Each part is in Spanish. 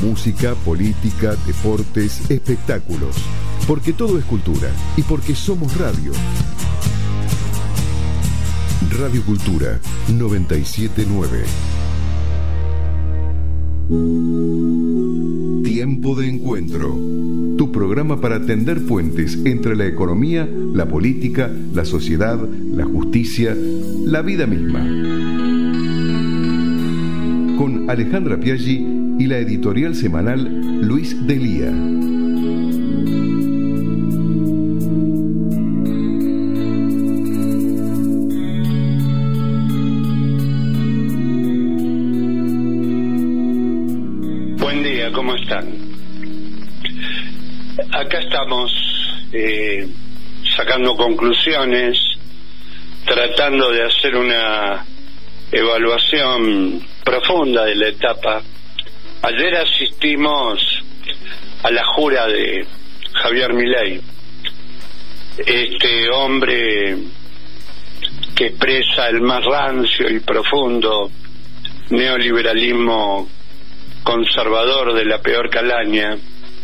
música, política, deportes, espectáculos. Porque todo es cultura y porque somos radio. Radio Cultura 979. Tiempo de Encuentro. Tu programa para tender puentes entre la economía, la política, la sociedad, la justicia, la vida misma. Con Alejandra Piaggi y la editorial semanal Luis Delía. Buen día, ¿cómo están? Acá estamos sacando conclusiones, tratando de hacer una evaluación profunda de la etapa. Ayer asistimos a la jura de Javier Milei, este hombre que expresa el más rancio y profundo neoliberalismo conservador de la peor calaña,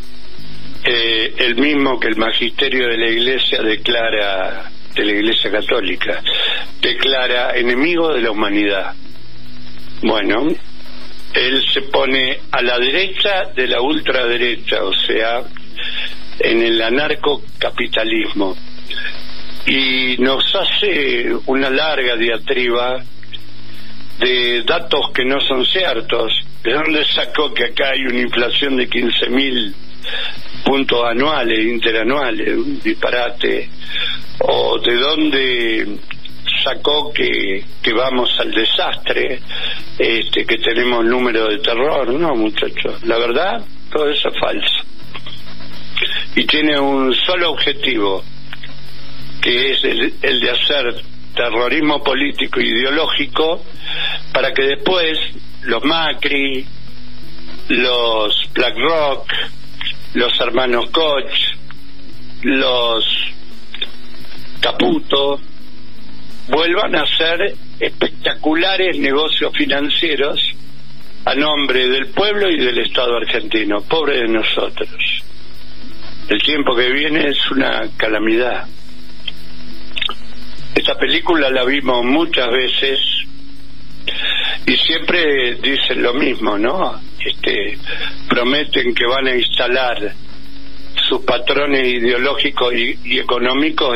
el mismo que el magisterio de la Iglesia declara, de la Iglesia Católica, declara enemigo de la humanidad. Bueno, él se pone a la derecha de la ultraderecha, o sea, en el anarcocapitalismo, y nos hace una larga diatriba de datos que no son ciertos. ¿De dónde sacó que acá hay una inflación de 15.000 puntos anuales, interanuales? Un disparate. ¿O de dónde sacó que vamos al desastre, que tenemos número de terror? No, muchachos, la verdad, todo eso es falso. Y tiene un solo objetivo, que es el de hacer terrorismo político e ideológico para que después los Macri, los BlackRock, los hermanos Koch, los Caputo vuelvan a hacer espectaculares negocios financieros a nombre del pueblo y del Estado argentino. Pobre de nosotros. El tiempo que viene es una calamidad. Esta película la vimos muchas veces y siempre dicen lo mismo, ¿no? Prometen que van a instalar sus patrones ideológicos y económicos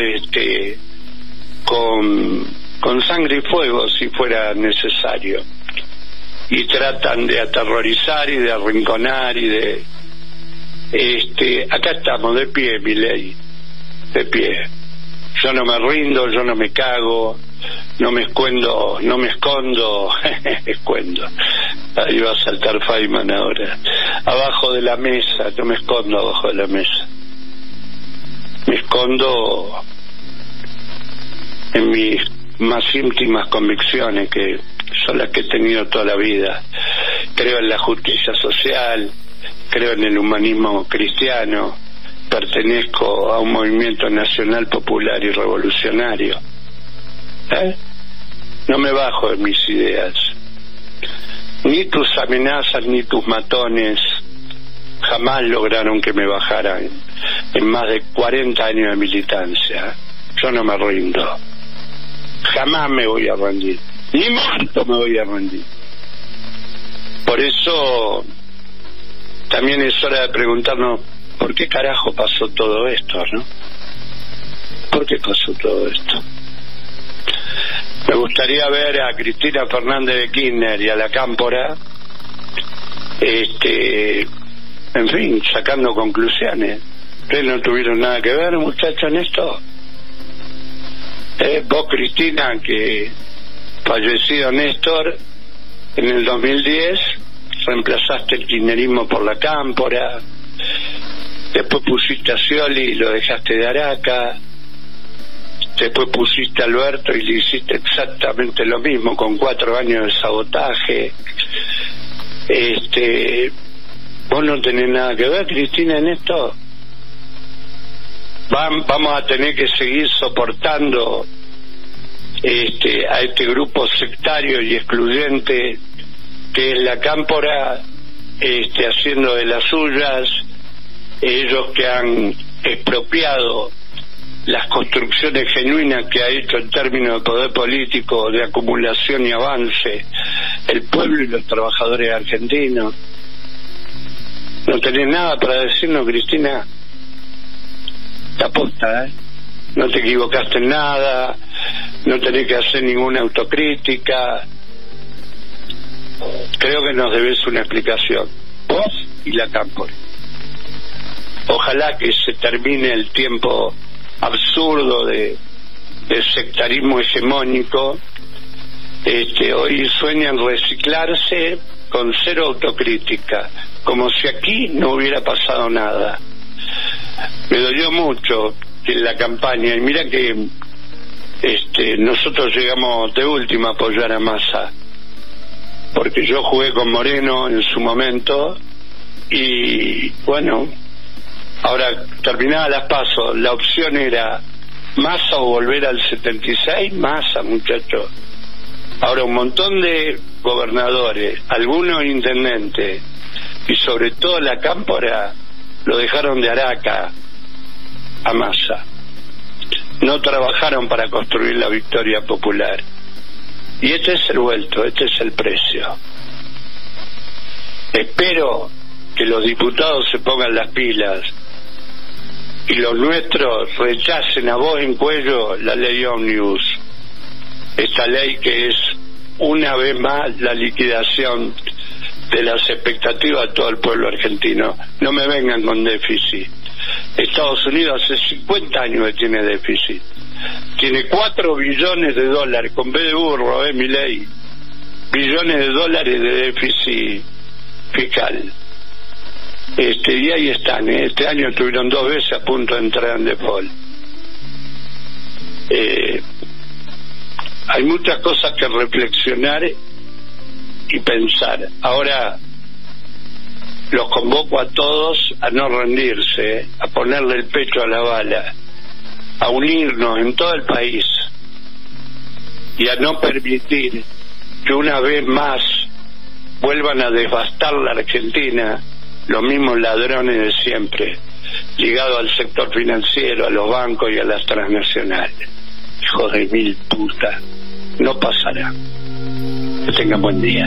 con sangre y fuego si fuera necesario, y tratan de aterrorizar y de arrinconar y de acá estamos de pie, Milei, de pie. Yo no me rindo, yo no me cago, no me escondo, escuendo. Ahí va a saltar Feynman ahora. Abajo de la mesa, no me escondo abajo de la mesa. Me escondo en mis más íntimas convicciones, que son las que he tenido toda la vida. Creo en la justicia social, creo en el humanismo cristiano, pertenezco a un movimiento nacional popular y revolucionario. No me bajo de mis ideas. Ni tus amenazas ni tus matones jamás lograron que me bajaran en más de 40 años de militancia. Yo no me rindo. Jamás me voy a rendir. Ni muerto me voy a rendir. Por eso también es hora de preguntarnos ¿por qué carajo pasó todo esto, no? ¿Por qué pasó todo esto? Me gustaría ver a Cristina Fernández de Kirchner y a la Cámpora, en fin, sacando conclusiones. ¿Ustedes no tuvieron nada que ver, muchachos, en esto? Vos, Cristina, que fallecido Néstor en el 2010, reemplazaste el kirchnerismo por la Cámpora. Después pusiste a Scioli y lo dejaste de Araca. Después pusiste a Alberto y le hiciste exactamente lo mismo, con 4 años de sabotaje. ¿Vos no tenés nada que ver, Cristina, en esto? Vamos a tener que seguir soportando a este grupo sectario y excluyente que es la Cámpora haciendo de las suyas, ellos que han expropiado las construcciones genuinas que ha hecho en términos de poder político, de acumulación y avance el pueblo y los trabajadores argentinos. ¿No tenés nada para decirnos, Cristina? Te aposta, no te equivocaste en nada, no tenés que hacer ninguna autocrítica. Creo que nos debes una explicación, vos y la Cámpora. Ojalá que se termine el tiempo absurdo de sectarismo hegemónico. Hoy sueñan reciclarse con cero autocrítica, como si aquí no hubiera pasado nada. Me dolió mucho en la campaña, y mira que nosotros llegamos de última a apoyar a Massa, porque yo jugué con Moreno en su momento, y bueno, ahora terminaba las PASO, la opción era Massa o volver al 76, Massa, muchachos. Ahora un montón de gobernadores, algunos intendentes y sobre todo la Cámpora lo dejaron de Araca a Massa. No trabajaron para construir la victoria popular. Y este es el vuelto, este es el precio. Espero que los diputados se pongan las pilas y los nuestros rechacen a voz en cuello la ley Ómnibus, esta ley que es una vez más la liquidación de las expectativas de todo el pueblo argentino. No me vengan con déficit. Estados Unidos hace 50 años que tiene déficit, tiene 4 billones de dólares, con B de burro, Milei, billones de dólares de déficit fiscal. Y ahí están, este año estuvieron 2 veces a punto de entrar en default. Hay muchas cosas que reflexionar y pensar. Ahora los convoco a todos a no rendirse, a ponerle el pecho a la bala, a unirnos en todo el país y a no permitir que una vez más vuelvan a devastar la Argentina los mismos ladrones de siempre, ligados al sector financiero, a los bancos y a las transnacionales. Hijos de mil putas, no pasará. Que tengan buen día.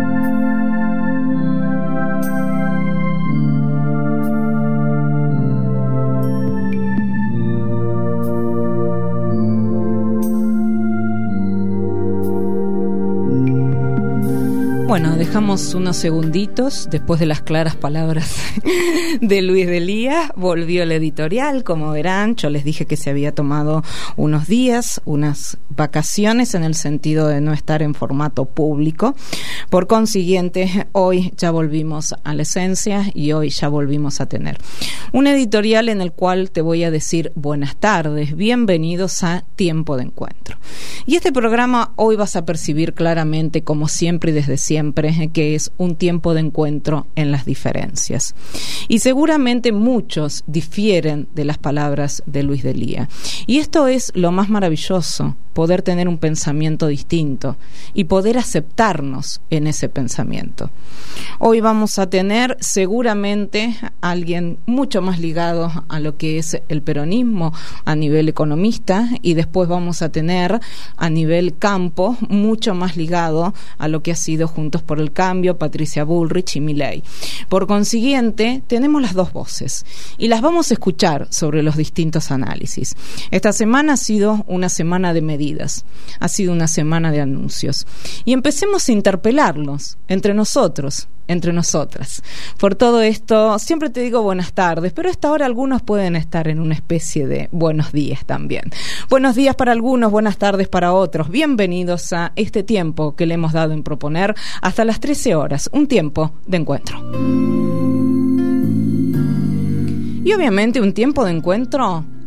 Bueno, dejamos unos segunditos después de las claras palabras de Luis Delía. Volvió el editorial, como verán. Yo les dije que se había tomado unos días, unas vacaciones en el sentido de no estar en formato público. Por consiguiente, hoy ya volvimos a la esencia y hoy ya volvimos a tener un editorial en el cual te voy a decir buenas tardes, bienvenidos a Tiempo de Encuentro. Y este programa hoy vas a percibir claramente, como siempre y desde siempre, que es un tiempo de encuentro en las diferencias. Y seguramente muchos difieren de las palabras de Luis Delía. Y esto es lo más maravilloso, poder tener un pensamiento distinto y poder aceptarnos en ese pensamiento. Hoy vamos a tener seguramente a alguien mucho más ligado a lo que es el peronismo a nivel economista, y después vamos a tener a nivel campo mucho más ligado a lo que ha sido Juntos por el Cambio, Patricia Bullrich y Milei. Por consiguiente, tenemos las dos voces y las vamos a escuchar sobre los distintos análisis. Esta semana ha sido una semana de medidas, ha sido una semana de anuncios, y empecemos a interpelarlos entre nosotros, entre nosotras. Por todo esto, siempre te digo buenas tardes, pero a esta hora algunos pueden estar en una especie de buenos días también. Buenos días para algunos, buenas tardes para otros. Bienvenidos a este tiempo que le hemos dado en proponer hasta las 13 horas, un tiempo de encuentro. Y obviamente un tiempo de encuentro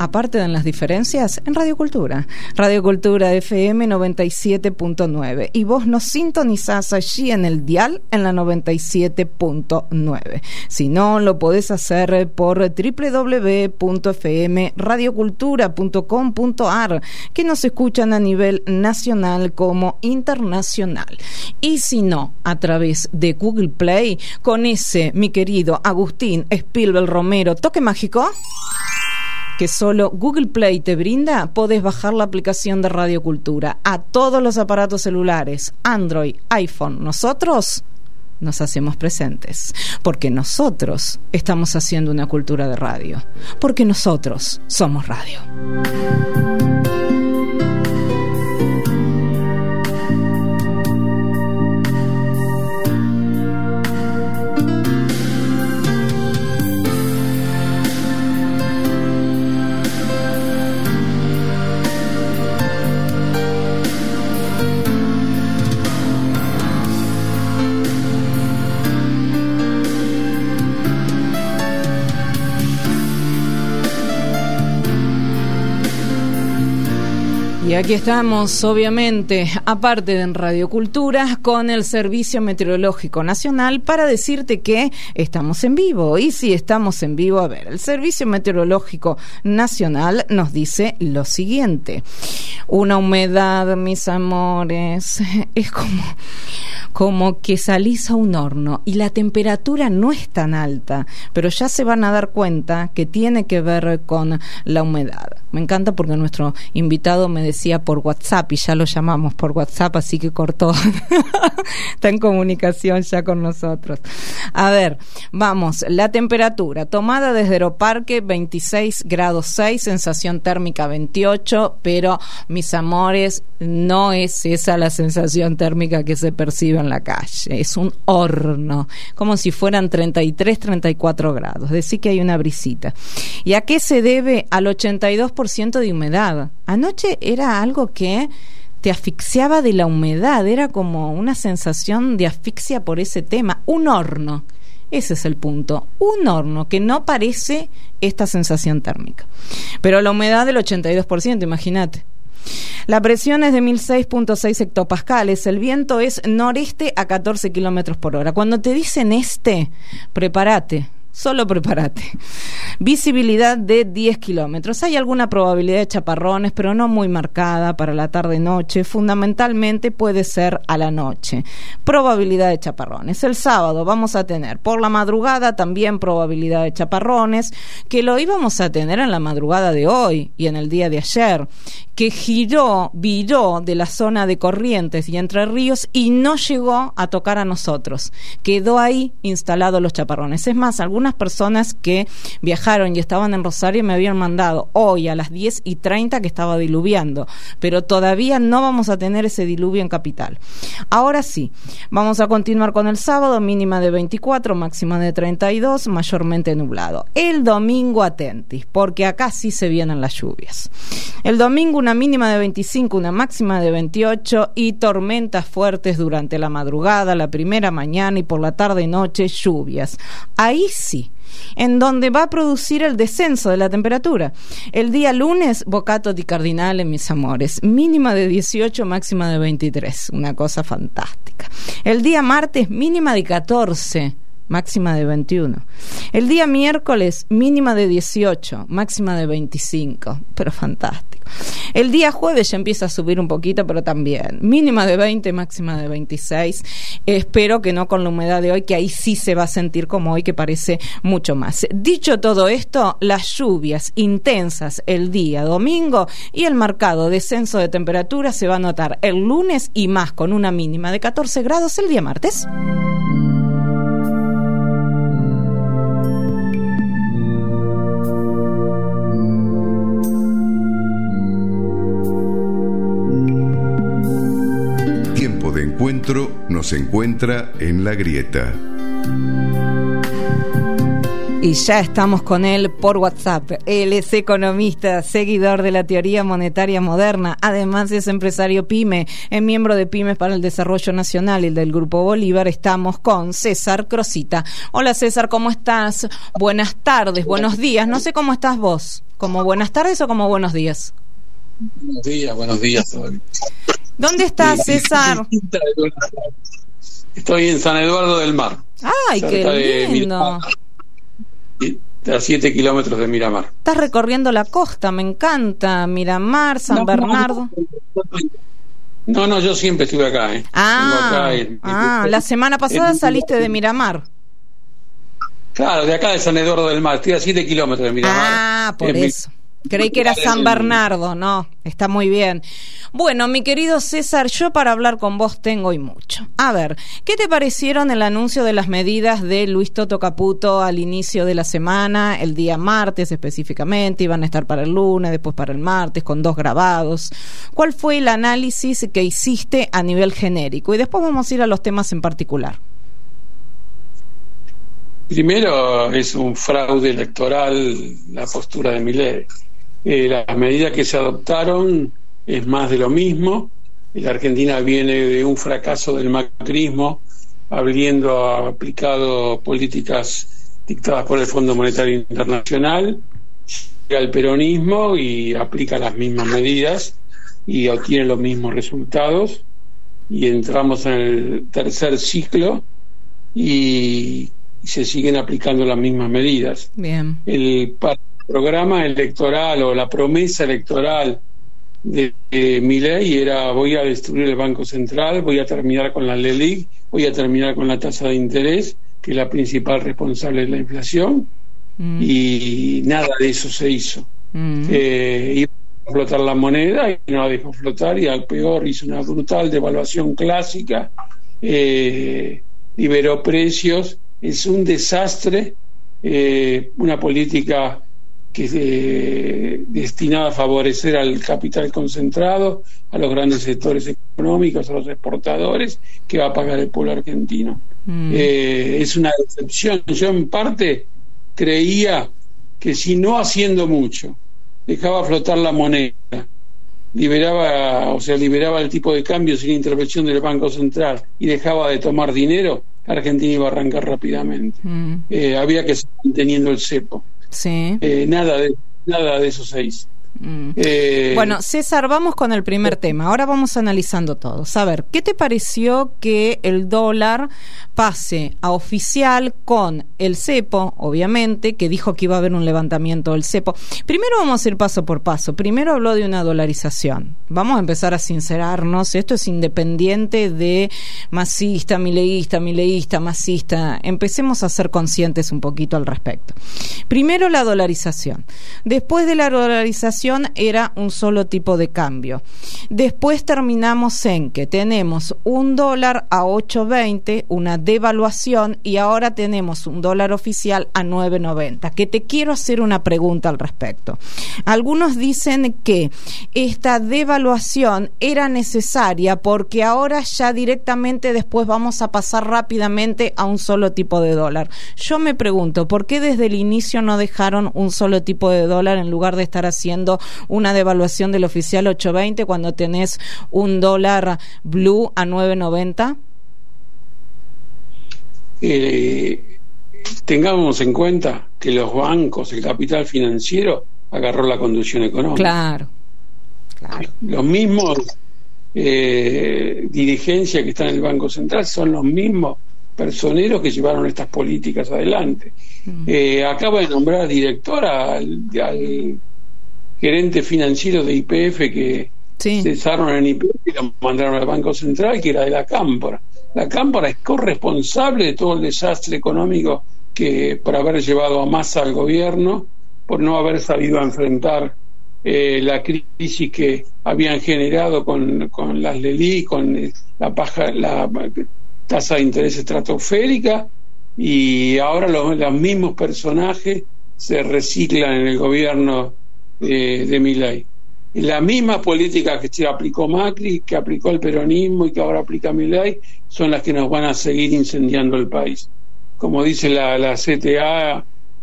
aparte de en las diferencias, en Radio Cultura. Radio Cultura FM 97.9. Y vos nos sintonizás allí en el dial en la 97.9. Si no, lo podés hacer por www.fmradiocultura.com.ar, que nos escuchan a nivel nacional como internacional. Y si no, a través de Google Play, con ese, mi querido Agustín Spielberg Romero, toque mágico que solo Google Play te brinda, podés bajar la aplicación de Radio Cultura a todos los aparatos celulares, Android, iPhone. Nosotros nos hacemos presentes, porque nosotros estamos haciendo una cultura de radio, porque nosotros somos radio. Y aquí estamos, obviamente, aparte de en Radio Cultura, con el Servicio Meteorológico Nacional para decirte que estamos en vivo. Y si estamos en vivo, a ver, el Servicio Meteorológico Nacional nos dice lo siguiente. Una humedad, mis amores, es como que salís a un horno y la temperatura no es tan alta, pero ya se van a dar cuenta que tiene que ver con la humedad. Me encanta porque nuestro invitado me decía por WhatsApp, y ya lo llamamos por WhatsApp, así que cortó. Está en comunicación ya con nosotros. A ver, vamos, la temperatura tomada desde Aeroparque 26 grados 6, sensación térmica 28, pero mis amores, no es esa la sensación térmica que se percibe en la calle, es un horno, como si fueran 33, 34 grados, decir que hay una brisita. ¿Y a qué se debe? Al 82% de humedad. Anoche era algo que te asfixiaba de la humedad, era como una sensación de asfixia por ese tema. Un horno, ese es el punto, un horno que no parece esta sensación térmica, pero la humedad del 82%, imagínate. La presión es de 1006.6 hectopascales, el viento es noreste a 14 kilómetros por hora. Cuando te dicen prepárate. Solo prepárate. Visibilidad de 10 kilómetros. Hay alguna probabilidad de chaparrones, pero no muy marcada para la tarde-noche. Fundamentalmente puede ser a la noche. Probabilidad de chaparrones. El sábado vamos a tener por la madrugada también probabilidad de chaparrones, que lo íbamos a tener en la madrugada de hoy y en el día de ayer, que viró de la zona de Corrientes y Entre Ríos y no llegó a tocar a nosotros. Quedó ahí instalados los chaparrones. Es más, algunas personas que viajaron y estaban en Rosario me habían mandado hoy a las 10:30 que estaba diluviando, pero todavía no vamos a tener ese diluvio en Capital. Ahora sí, vamos a continuar con el sábado, mínima de 24, máxima de 32, mayormente nublado. El domingo atentis, porque acá sí se vienen las lluvias. El domingo una mínima de 25, una máxima de 28 y tormentas fuertes durante la madrugada, la primera mañana y por la tarde y noche lluvias. Ahí sí, en donde va a producir el descenso de la temperatura. El día lunes, Bocato di Cardinale, mis amores, mínima de 18, máxima de 23, una cosa fantástica. El día martes, mínima de 14, máxima de 21. El día miércoles, mínima de 18, máxima de 25, pero fantástico. El día jueves ya empieza a subir un poquito, pero también mínima de 20, máxima de 26. Espero que no con la humedad de hoy, que ahí sí se va a sentir como hoy, que parece mucho más. Dicho todo esto, las lluvias intensas el día domingo y el marcado descenso de temperatura se va a notar el lunes y más, con una mínima de 14 grados el día martes. De encuentro nos encuentra en La Grieta. Y ya estamos con él por WhatsApp. Él es economista, seguidor de la teoría monetaria moderna. Además es empresario PYME, es miembro de Pymes para el Desarrollo Nacional y del Grupo Bolívar. Estamos con César Crosita. Hola César, ¿cómo estás? Buenas tardes, buenos días. No sé cómo estás vos. ¿Como buenas tardes o como buenos días? Buenos días. ¿Dónde estás, César? Estoy en San Eduardo del Mar. ¡Ay, qué lindo! A 7 kilómetros de Miramar. Estás recorriendo la costa, me encanta. Miramar, San Bernardo. No, yo siempre estuve acá. La semana pasada saliste de Miramar. Claro, de acá de San Eduardo del Mar. Estoy a 7 kilómetros de Miramar. Por eso. Creí que era San Bernardo, no, está muy bien. Bueno, mi querido César, yo para hablar con vos tengo y mucho. A ver, ¿qué te parecieron el anuncio de las medidas de Luis Toto Caputo al inicio de la semana, el día martes específicamente? Iban a estar para el lunes, después para el martes, con 2 grabados. ¿Cuál fue el análisis que hiciste a nivel genérico? Y después vamos a ir a los temas en particular. Primero, es un fraude electoral la postura de Milei. Las medidas que se adoptaron es más de lo mismo. La Argentina viene de un fracaso del macrismo, habiendo aplicado políticas dictadas por el Fondo Monetario Internacional. Llega el peronismo y aplica las mismas medidas y obtiene los mismos resultados. Y entramos en el tercer ciclo y se siguen aplicando las mismas medidas. Bien. El programa electoral o la promesa electoral de Milei era: voy a destruir el Banco Central, voy a terminar con la LELIQ, voy a terminar con la tasa de interés, que es la principal responsable de la inflación, y nada de eso se hizo. Iba a flotar la moneda y no la dejó flotar, y al peor hizo una brutal devaluación clásica, liberó precios. Es un desastre, una política que es destinada a favorecer al capital concentrado, a los grandes sectores económicos, a los exportadores, que va a pagar el pueblo argentino. Es una decepción. Yo en parte creía que si no haciendo mucho, dejaba flotar la moneda, liberaba el tipo de cambio sin intervención del Banco Central y dejaba de tomar dinero, Argentina iba a arrancar rápidamente. Había que seguir manteniendo el cepo. Sí. Nada de eso se hizo. Bueno, César, vamos con el primer tema. Ahora vamos analizando todo. A ver, ¿qué te pareció que el dólar pase a oficial con el cepo, obviamente, que dijo que iba a haber un levantamiento del cepo? Primero vamos a ir paso por paso. Primero habló de una dolarización. Vamos a empezar a sincerarnos. Esto es independiente de masista, mileísta, masista. Empecemos a ser conscientes un poquito al respecto. Primero la dolarización. Después de la dolarización era un solo tipo de cambio. Después terminamos en que tenemos un dólar a 8.20, una devaluación, y ahora tenemos un dólar oficial a 9.90. Que te quiero hacer una pregunta al respecto. Algunos dicen que esta devaluación era necesaria porque ahora ya directamente después vamos a pasar rápidamente a un solo tipo de dólar. Yo me pregunto, ¿por qué desde el inicio no dejaron un solo tipo de dólar en lugar de estar haciendo una devaluación del oficial 8.20 cuando tenés un dólar blue a 9.90? Tengamos en cuenta que los bancos, el capital financiero, agarró la conducción económica. Claro. Los mismos dirigencias que están en el Banco Central son los mismos personeros que llevaron estas políticas adelante. Acaba de nombrar director al gerente financiero de YPF que cesaron en YPF y lo mandaron al Banco Central, que era de la Cámpora. La Cámpora es corresponsable de todo el desastre económico que por haber llevado a Massa al gobierno, por no haber sabido enfrentar la crisis que habían generado con las LELIQ, con la tasa de interés estratosférica, y ahora los mismos personajes se reciclan en el gobierno de Milei. La misma política que se aplicó Macri, que aplicó el peronismo y que ahora aplica Milei, son las que nos van a seguir incendiando el país. Como dice la CTA,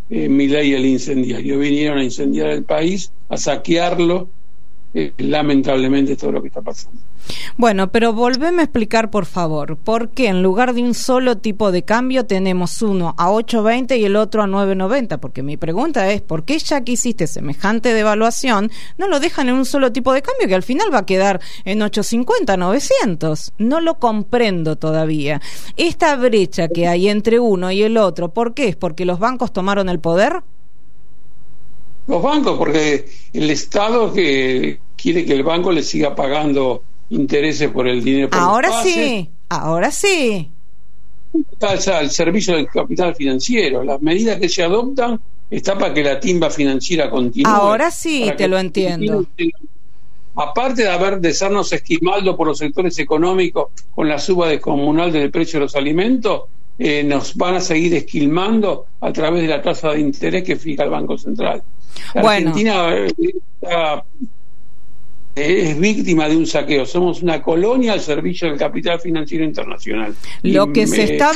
Milei y el incendiario. Vinieron a incendiar el país, a saquearlo. Lamentablemente todo lo que está pasando. Bueno, pero volveme a explicar, por favor, ¿por qué en lugar de un solo tipo de cambio tenemos uno a 8.20 y el otro a 9.90? Porque mi pregunta es, ¿por qué ya que hiciste semejante devaluación no lo dejan en un solo tipo de cambio que al final va a quedar en 8.50, 900? No lo comprendo todavía. Esta brecha que hay entre uno y el otro, ¿por qué? ¿Es porque los bancos tomaron el poder? Los bancos, porque el Estado que quiere que el banco le siga pagando intereses por el dinero. Ahora sí. Está al servicio del capital financiero. Las medidas que se adoptan están para que la timba financiera continúe. Ahora sí, te lo entiendo. Aparte de sernos esquimaldo por los sectores económicos con la suba descomunal del precio de los alimentos, nos van a seguir esquilmando a través de la tasa de interés que fija el Banco Central. Argentina es víctima de un saqueo. Somos una colonia al servicio del capital financiero internacional. Lo que se está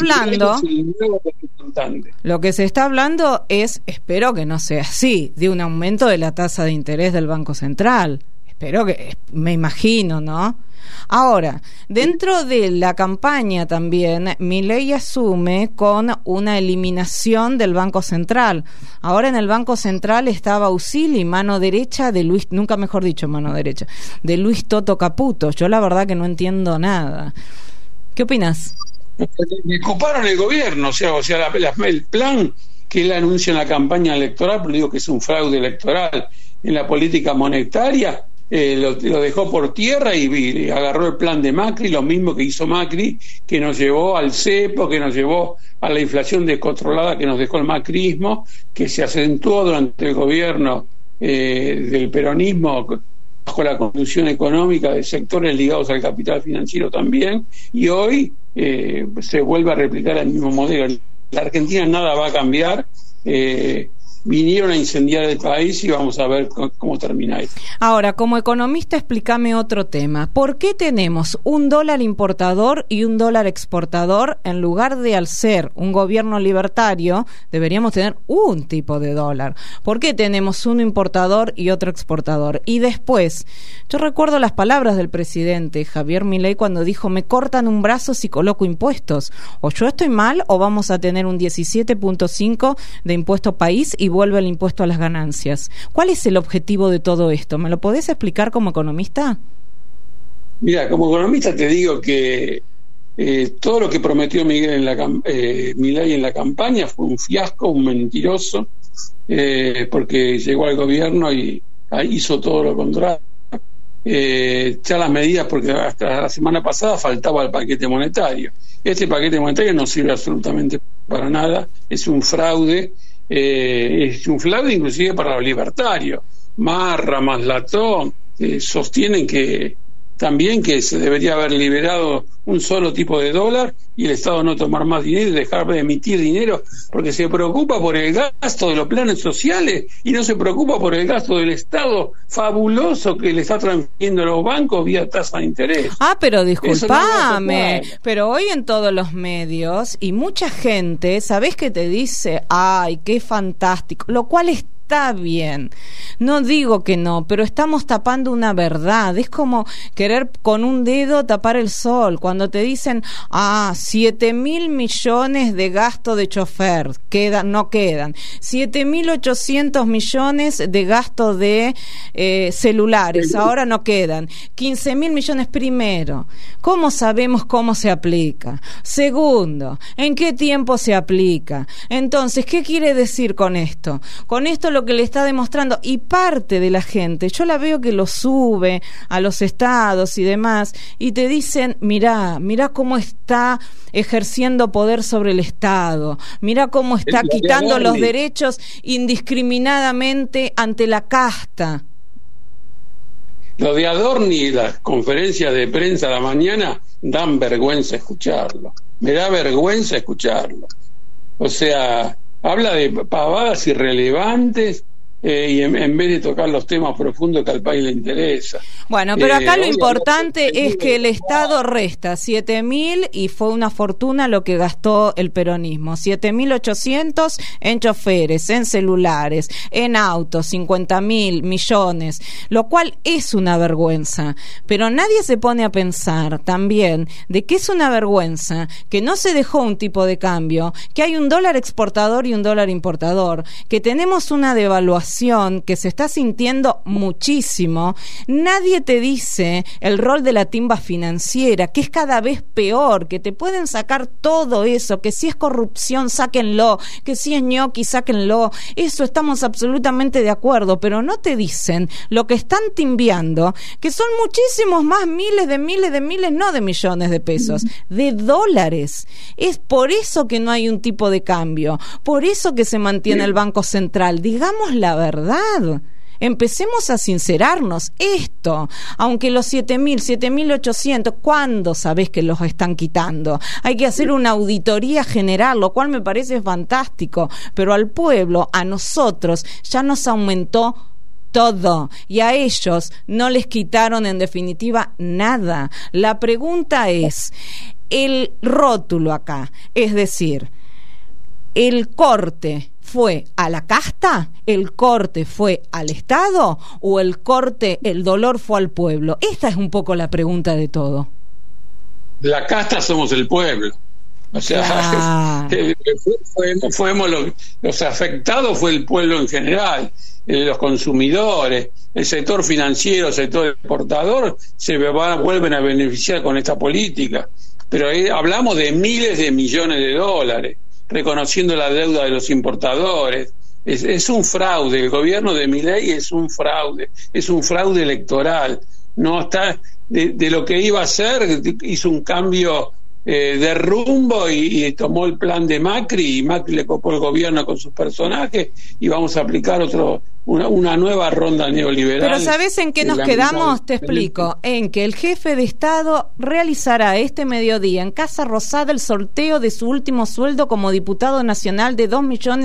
hablando es, espero que no sea así, de un aumento de la tasa de interés del Banco Central. Espero que, me imagino, ¿no? Ahora, dentro de la campaña también, Milei asume con una eliminación del Banco Central. Ahora en el Banco Central estaba Usili, mano derecha de Luis, nunca mejor dicho mano derecha, de Luis Toto Caputo. Yo la verdad que no entiendo nada. ¿Qué opinas? Me ocuparon el gobierno, o sea el plan que él anuncia en la campaña electoral, pero digo que es un fraude electoral en la política monetaria. Lo dejó por tierra y agarró el plan de Macri, lo mismo que hizo Macri, que nos llevó al cepo, que nos llevó a la inflación descontrolada que nos dejó el macrismo, que se acentuó durante el gobierno del peronismo bajo la conducción económica de sectores ligados al capital financiero también, y hoy se vuelve a replicar el mismo modelo. En la Argentina nada va a cambiar. Vinieron a incendiar el país y vamos a ver cómo termina esto. Ahora, como economista, explícame otro tema. ¿Por qué tenemos un dólar importador y un dólar exportador en lugar de, al ser un gobierno libertario, deberíamos tener un tipo de dólar? ¿Por qué tenemos uno importador y otro exportador? Y después, yo recuerdo las palabras del presidente Javier Milei cuando dijo, me cortan un brazo si coloco impuestos. O yo estoy mal o vamos a tener un 17.5 de impuesto país y vuelve el impuesto a las ganancias. ¿Cuál es el objetivo de todo esto? ¿Me lo podés explicar como economista? Mira, como economista te digo que todo lo que prometió Milei en la campaña fue un fiasco, un mentiroso, porque llegó al gobierno y hizo todo lo contrario. Ya las medidas, porque hasta la semana pasada faltaba el paquete monetario. Este paquete monetario no sirve absolutamente para nada, es un fraude. Es un fraude inclusive para los libertarios. Marra, Maslatón sostienen que también que se debería haber liberado un solo tipo de dólar y el Estado no tomar más dinero y dejar de emitir dinero, porque se preocupa por el gasto de los planes sociales y no se preocupa por el gasto del Estado fabuloso que le está transfiriendo a los bancos vía tasa de interés. Pero disculpame, pero hoy en todos los medios y mucha gente, ¿sabés qué te dice? Ay, qué fantástico, lo cual está bien, no digo que no, pero estamos tapando una verdad. Es como querer con un dedo tapar el sol. Cuando te dicen 7.000 millones de gasto de chofer, no quedan 7.800 millones de gasto de celulares, ahora no quedan 15.000 millones. Primero, ¿cómo sabemos cómo se aplica? Segundo, ¿en qué tiempo se aplica? Entonces, ¿qué quiere decir con esto? Con esto lo que le está demostrando, y parte de la gente, yo la veo que lo sube a los estados y demás, y te dicen, mirá cómo está ejerciendo poder sobre el Estado, mirá cómo está quitando los derechos indiscriminadamente ante la casta. Lo de Adorni y las conferencias de prensa de la mañana dan vergüenza escucharlo, me da vergüenza escucharlo. O sea, habla de pavadas irrelevantes y en vez de tocar los temas profundos que al país le interesa. Bueno, pero acá lo importante es que el Estado resta 7.000 y fue una fortuna lo que gastó el peronismo, 7.800 en choferes, en celulares, en autos, 50.000 millones, lo cual es una vergüenza, pero nadie se pone a pensar también de que es una vergüenza que no se dejó un tipo de cambio, que hay un dólar exportador y un dólar importador, que tenemos una devaluación que se está sintiendo muchísimo. Nadie te dice el rol de la timba financiera, que es cada vez peor, que te pueden sacar todo eso, que si es corrupción, sáquenlo, que si es ñoqui, sáquenlo. Eso estamos absolutamente de acuerdo, pero no te dicen lo que están timbiando, que son muchísimos más miles, no de millones de pesos, de dólares. Es por eso que no hay un tipo de cambio, por eso que se mantiene el Banco Central. Digamos la verdad. Empecemos a sincerarnos esto, aunque los 7.800, ¿cuándo sabés que los están quitando? Hay que hacer una auditoría general, lo cual me parece fantástico, pero al pueblo, a nosotros, ya nos aumentó todo, y a ellos no les quitaron en definitiva nada. La pregunta es, el rótulo acá, es decir, ¿el corte fue a la casta? ¿El corte fue al Estado? ¿O el corte, el dolor fue al pueblo? Esta es un poco la pregunta de todo. La casta somos el pueblo. O sea, fuimos los afectados, fue el pueblo en general, los consumidores, el sector financiero, el sector exportador, vuelven a beneficiar con esta política. Pero hablamos de miles de millones de dólares, reconociendo la deuda de los importadores. Es un fraude. El gobierno de Milei es un fraude electoral. No está de lo que iba a hacer, hizo un cambio de rumbo y tomó el plan de Macri, y Macri le copó el gobierno con sus personajes, y vamos a aplicar una nueva ronda neoliberal. Pero ¿sabés en qué nos quedamos? Te explico. En que el jefe de Estado realizará este mediodía en Casa Rosada el sorteo de su último sueldo como diputado nacional de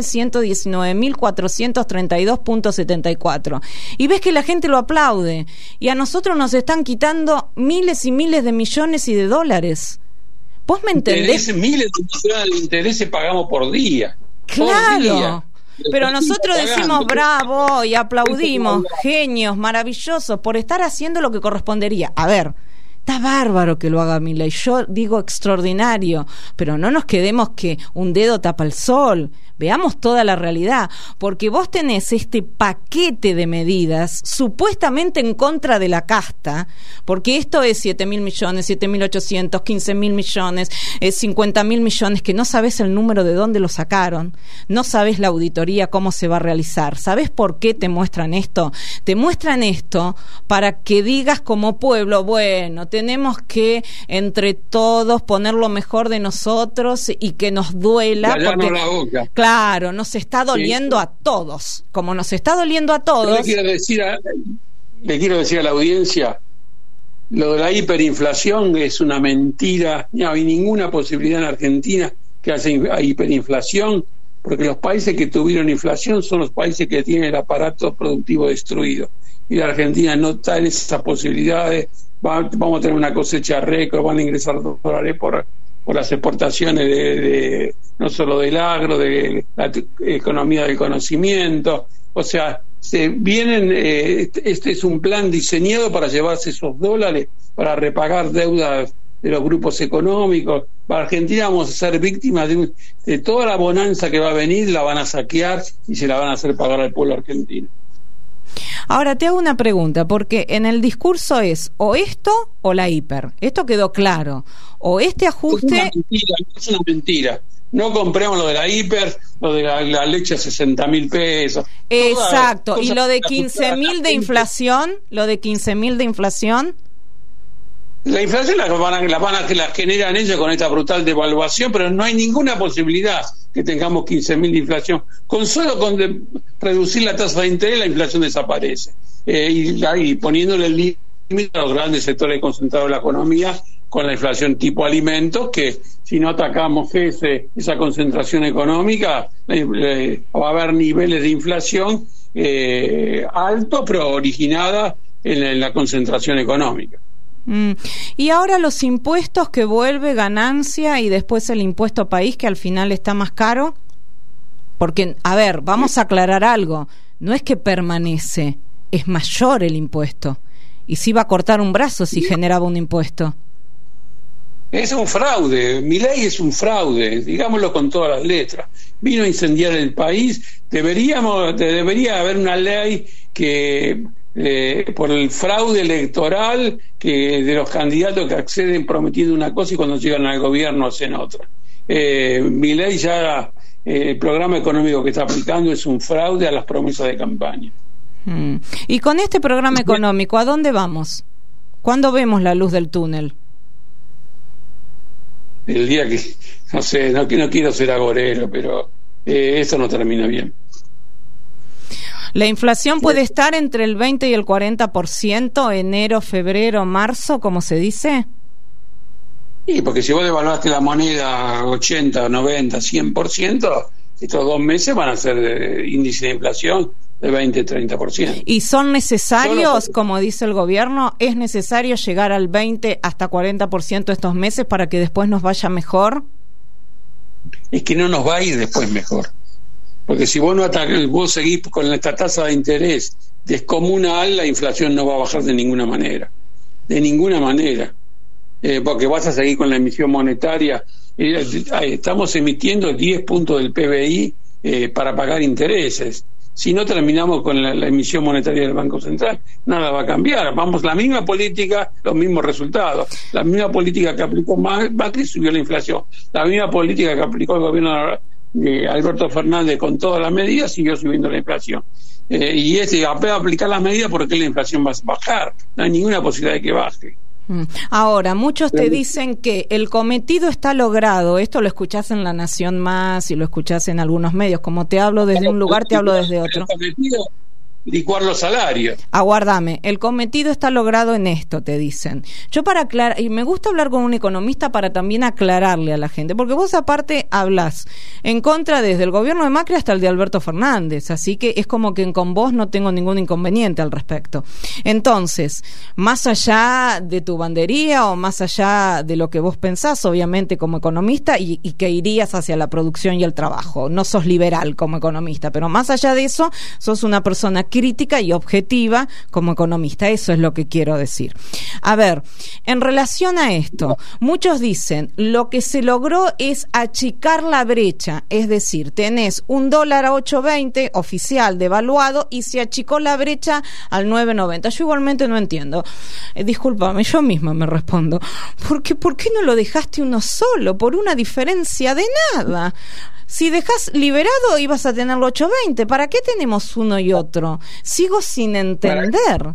2.119.432.74. Y ves que la gente lo aplaude, y a nosotros nos están quitando miles y miles de millones y de dólares. ¿Vos me entendés? Miles de millones de intereses pagamos por día. Claro. Por día. Pero nosotros decimos bravo y aplaudimos, genios, maravillosos, por estar haciendo lo que correspondería. A ver, está bárbaro que lo haga Milei, yo digo extraordinario, pero no nos quedemos que un dedo tapa el sol. Veamos toda la realidad, porque vos tenés este paquete de medidas supuestamente en contra de la casta, porque esto es 7.000 millones, 7.800, 15.000 millones, 50.000 millones, que no sabés el número de dónde lo sacaron, no sabés la auditoría cómo se va a realizar. ¿Sabés por qué te muestran esto? Te muestran esto para que digas como pueblo, bueno, tenemos que entre todos poner lo mejor de nosotros y que nos duela, porque la boca. Claro, nos está doliendo a todos. Como nos está doliendo a todos. Le quiero decir a la audiencia, lo de la hiperinflación es una mentira. No hay ninguna posibilidad en Argentina que haya hiperinflación, porque los países que tuvieron inflación son los países que tienen el aparato productivo destruido. Y la Argentina no está en esas posibilidades. Vamos a tener una cosecha récord, van a ingresar dólares por las exportaciones de no solo del agro, de la economía del conocimiento. O sea, este es un plan diseñado para llevarse esos dólares, para repagar deudas de los grupos económicos. Para Argentina vamos a ser víctimas de toda la bonanza que va a venir, la van a saquear y se la van a hacer pagar al pueblo argentino. Ahora te hago una pregunta, porque en el discurso es o esto o la hiper. Esto quedó claro. O este ajuste... Es una mentira. No compremos lo de la hiper, lo de la leche a 60.000 pesos. Exacto. Y lo de 15.000 de inflación, La inflación la generan ellos con esta brutal devaluación, pero no hay ninguna posibilidad que tengamos 15.000 de inflación. Con reducir la tasa de interés, la inflación desaparece. Y poniéndole el límite a los grandes sectores concentrados de la economía, con la inflación tipo alimentos, que si no atacamos esa concentración económica, va a haber niveles de inflación alto, pero originada en la concentración económica. Y ahora los impuestos, que vuelve ganancia y después el impuesto país, que al final está más caro. Porque, a ver, vamos a aclarar algo, no es que permanece, es mayor el impuesto. Y sí va a cortar un brazo si generaba un impuesto. Es un fraude, Milei es un fraude, digámoslo con todas las letras. Vino a incendiar el país. Debería haber una ley que por el fraude electoral, que de los candidatos que acceden prometiendo una cosa y cuando llegan al gobierno hacen otra. Milei ya, el programa económico que está aplicando es un fraude a las promesas de campaña. Y con este programa económico, ¿a dónde vamos? ¿Cuándo vemos la luz del túnel? El día que, no sé, no quiero ser agorero, pero esto no termina bien. La inflación puede estar entre el 20 y el 40%, enero, febrero, marzo, como se dice. Sí, porque si vos devaluaste la moneda 80, 90, 100%, estos 2 meses van a ser índice de inflación de 20, 30%. ¿Y son necesarios, como dice el gobierno, es necesario llegar al 20 hasta 40% estos meses para que después nos vaya mejor? Es que no nos va a ir después mejor. Porque si vos vos seguís con esta tasa de interés descomunal, la inflación no va a bajar de ninguna manera. De ninguna manera. Porque vas a seguir con la emisión monetaria. Estamos emitiendo 10 puntos del PBI para pagar intereses. Si no terminamos con la emisión monetaria del Banco Central, nada va a cambiar. Vamos, la misma política, los mismos resultados. La misma política que aplicó Macri subió la inflación. La misma política que aplicó el gobierno de Alberto Fernández con todas las medidas siguió subiendo la inflación. Y apenas aplicar las medidas, porque la inflación va a bajar. No hay ninguna posibilidad de que baje. Ahora, muchos te dicen que el cometido está logrado. Esto lo escuchás en La Nación Más y lo escuchás en algunos medios. Como te hablo desde un lugar, te hablo desde otro. El cometido, licuar los salarios. Aguárdame, el cometido está logrado en esto, te dicen. Yo para aclarar, y me gusta hablar con un economista para también aclararle a la gente, porque vos aparte hablás en contra desde el gobierno de Macri hasta el de Alberto Fernández, así que es como que con vos no tengo ningún inconveniente al respecto. Entonces, más allá de tu bandería o más allá de lo que vos pensás, obviamente como economista, y que irías hacia la producción y el trabajo, no sos liberal como economista, pero más allá de eso, sos una persona crítica y objetiva como economista. Eso es lo que quiero decir. A ver, en relación a esto, muchos dicen, lo que se logró es achicar la brecha, es decir, tenés $1 a 8.20 oficial devaluado y se achicó la brecha al 9.90. Yo igualmente no entiendo. Discúlpame, yo misma me respondo. ¿Por qué no lo dejaste uno solo? Por una diferencia de nada. Si dejas liberado ibas a tenerlo 8.20. ¿Para qué tenemos uno y otro? Sigo sin entender.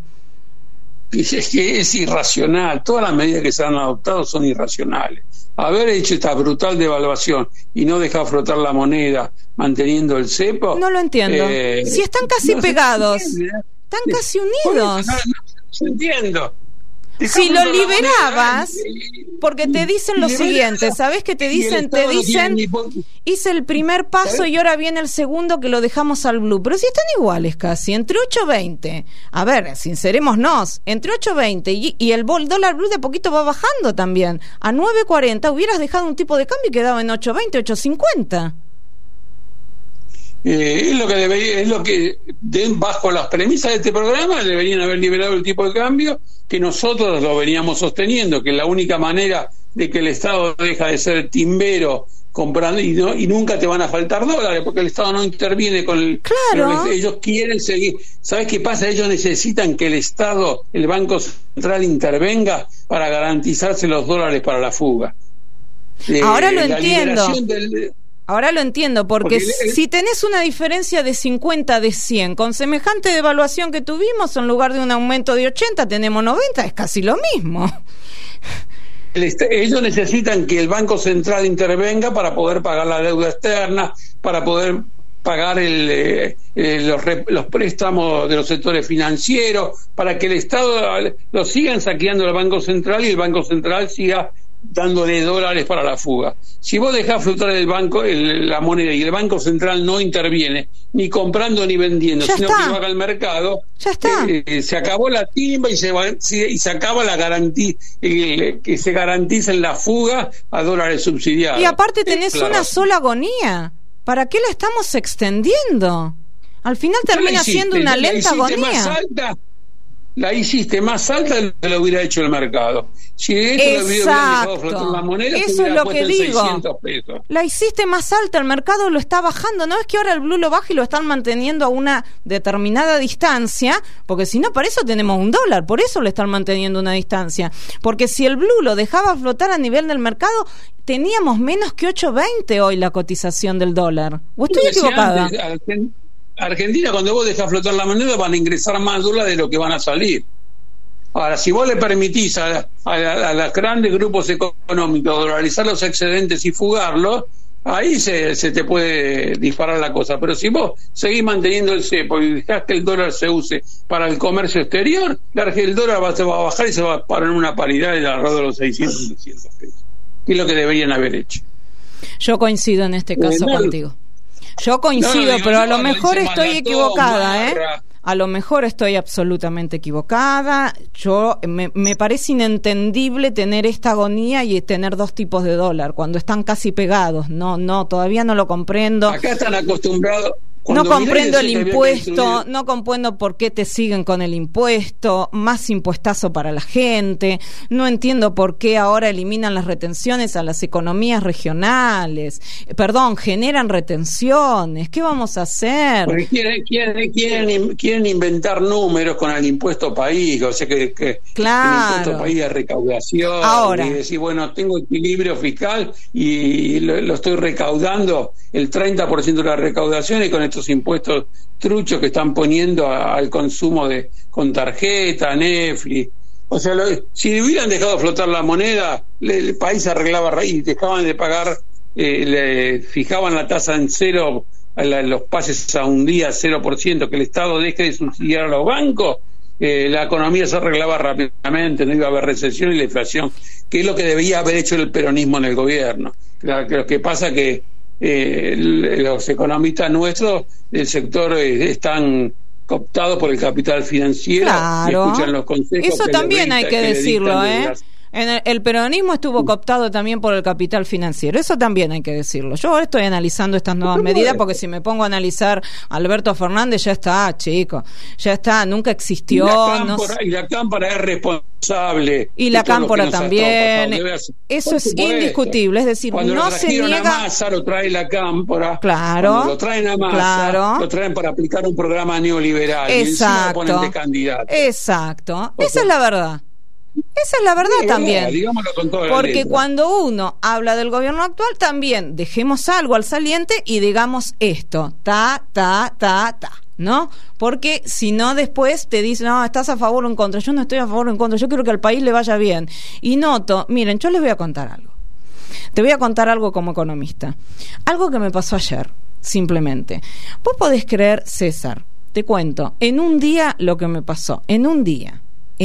Es que es irracional. Todas las medidas que se han adoptado son irracionales. Haber hecho esta brutal devaluación y no dejar flotar la moneda manteniendo el cepo... No lo entiendo. Si están casi pegados. Están casi unidos. No entiendo. Si lo liberabas, porque te dicen lo siguiente, ¿sabes qué te dicen? Te dicen, hice el primer paso y ahora viene el segundo que lo dejamos al blue. Pero si están iguales casi, entre 8.20. A ver, sincerémonos, entre 8.20 y el dólar blue de poquito va bajando también. A 9.40 hubieras dejado un tipo de cambio y quedaba en 8.20, 8.50. Es lo que bajo las premisas de este programa deberían haber liberado el tipo de cambio, que nosotros lo veníamos sosteniendo, que la única manera de que el Estado deja de ser timbero comprando y nunca te van a faltar dólares, porque el Estado no interviene con el... Claro. Ellos quieren seguir. ¿Sabes qué pasa? Ellos necesitan que el Estado, el Banco Central, intervenga para garantizarse los dólares para la fuga. Ahora lo entiendo. Ahora lo entiendo, porque si tenés una diferencia de 50 de 100, con semejante devaluación que tuvimos, en lugar de un aumento de 80, tenemos 90, es casi lo mismo. Ellos necesitan que el Banco Central intervenga para poder pagar la deuda externa, para poder pagar los préstamos de los sectores financieros, para que el Estado lo sigan saqueando el Banco Central y el Banco Central siga dándole dólares para la fuga. Si vos dejás flotar el banco, la moneda, y el Banco Central no interviene, ni comprando ni vendiendo, ya sino está. que lo haga el mercado, ya está. Se acabó la timba y se acaba la garantía, que se garanticen la fuga a dólares subsidiados. Y aparte tenés claro. una sola agonía. ¿Para qué la estamos extendiendo? Al final termina siendo una lenta agonía. La hiciste más alta de lo que lo hubiera hecho el mercado. Si esto lo hubiera dejado flotar la moneda, eso es lo que digo. 600 pesos. La hiciste más alta, el mercado lo está bajando. No es que ahora el blue lo baja y lo están manteniendo a una determinada distancia, porque si no, para eso tenemos $1, por eso le están manteniendo una distancia. Porque si el blue lo dejaba flotar a nivel del mercado, teníamos menos que 8.20 hoy la cotización del dólar. ¿O estoy equivocada? Argentina, cuando vos dejás flotar la moneda, van a ingresar más dólares de lo que van a salir. Ahora, si vos le permitís a los grandes grupos económicos dolarizar los excedentes y fugarlos, ahí se te puede disparar la cosa. Pero si vos seguís manteniendo el cepo y dejás que el dólar se use para el comercio exterior, el dólar se va a bajar y se va a parar en una paridad de alrededor de los 600 y 700 pesos. Que es lo que deberían haber hecho. Yo coincido en este caso contigo. Yo coincido, pero a lo mejor estoy equivocada, A lo mejor estoy absolutamente equivocada. Me parece inentendible tener esta agonía y tener dos tipos de dólar cuando están casi pegados. No, todavía no lo comprendo. Acá están acostumbrados. No comprendo el impuesto, no comprendo por qué te siguen con el impuesto, más impuestazo para la gente, no entiendo por qué ahora eliminan las retenciones a las economías regionales, generan retenciones, ¿qué vamos a hacer? Porque quieren inventar números con el impuesto país, o sea que claro. El impuesto país de recaudación, ahora, y decir, bueno, tengo equilibrio fiscal y lo estoy recaudando el 30% de la recaudación y con estos impuestos truchos que están poniendo al consumo con tarjeta, Netflix. O sea, si hubieran dejado flotar la moneda, el país arreglaba y dejaban de pagar, fijaban la tasa en cero, los pases a un día 0%, que el Estado deje de subsidiar a los bancos, la economía se arreglaba rápidamente, no iba a haber recesión y la inflación, que es lo que debía haber hecho el peronismo en el gobierno. Lo que pasa que los economistas nuestros del sector están cooptados por el capital financiero, claro. Y escuchan los consejos. Eso también hay que decirlo, El peronismo estuvo cooptado también por el capital financiero, eso también hay que decirlo. Yo ahora estoy analizando estas nuevas medidas porque si me pongo a analizar a Alberto Fernández, ya está, chico, ya está, nunca existió. Y la Cámpora es responsable. Y la Cámpora también. Eso es indiscutible, es decir, no se niega. A Massa, lo trae la Cámpora. Claro. Cuando lo traen a Massa, lo traen para aplicar un programa neoliberal. Exacto. Y encima lo ponen de candidato. Exacto. Esa es la verdad. Esa es la verdad también, porque cuando uno habla del gobierno actual también dejemos algo al saliente y digamos esto, ¿no? Porque si no después te dicen, no, estás a favor o en contra. Yo no estoy a favor o en contra, yo quiero que al país le vaya bien. Y noto, miren, yo les voy a contar algo. Te voy a contar algo como economista. Algo que me pasó ayer, simplemente. Vos podés creer, César, te cuento, en un día lo que me pasó, en un día.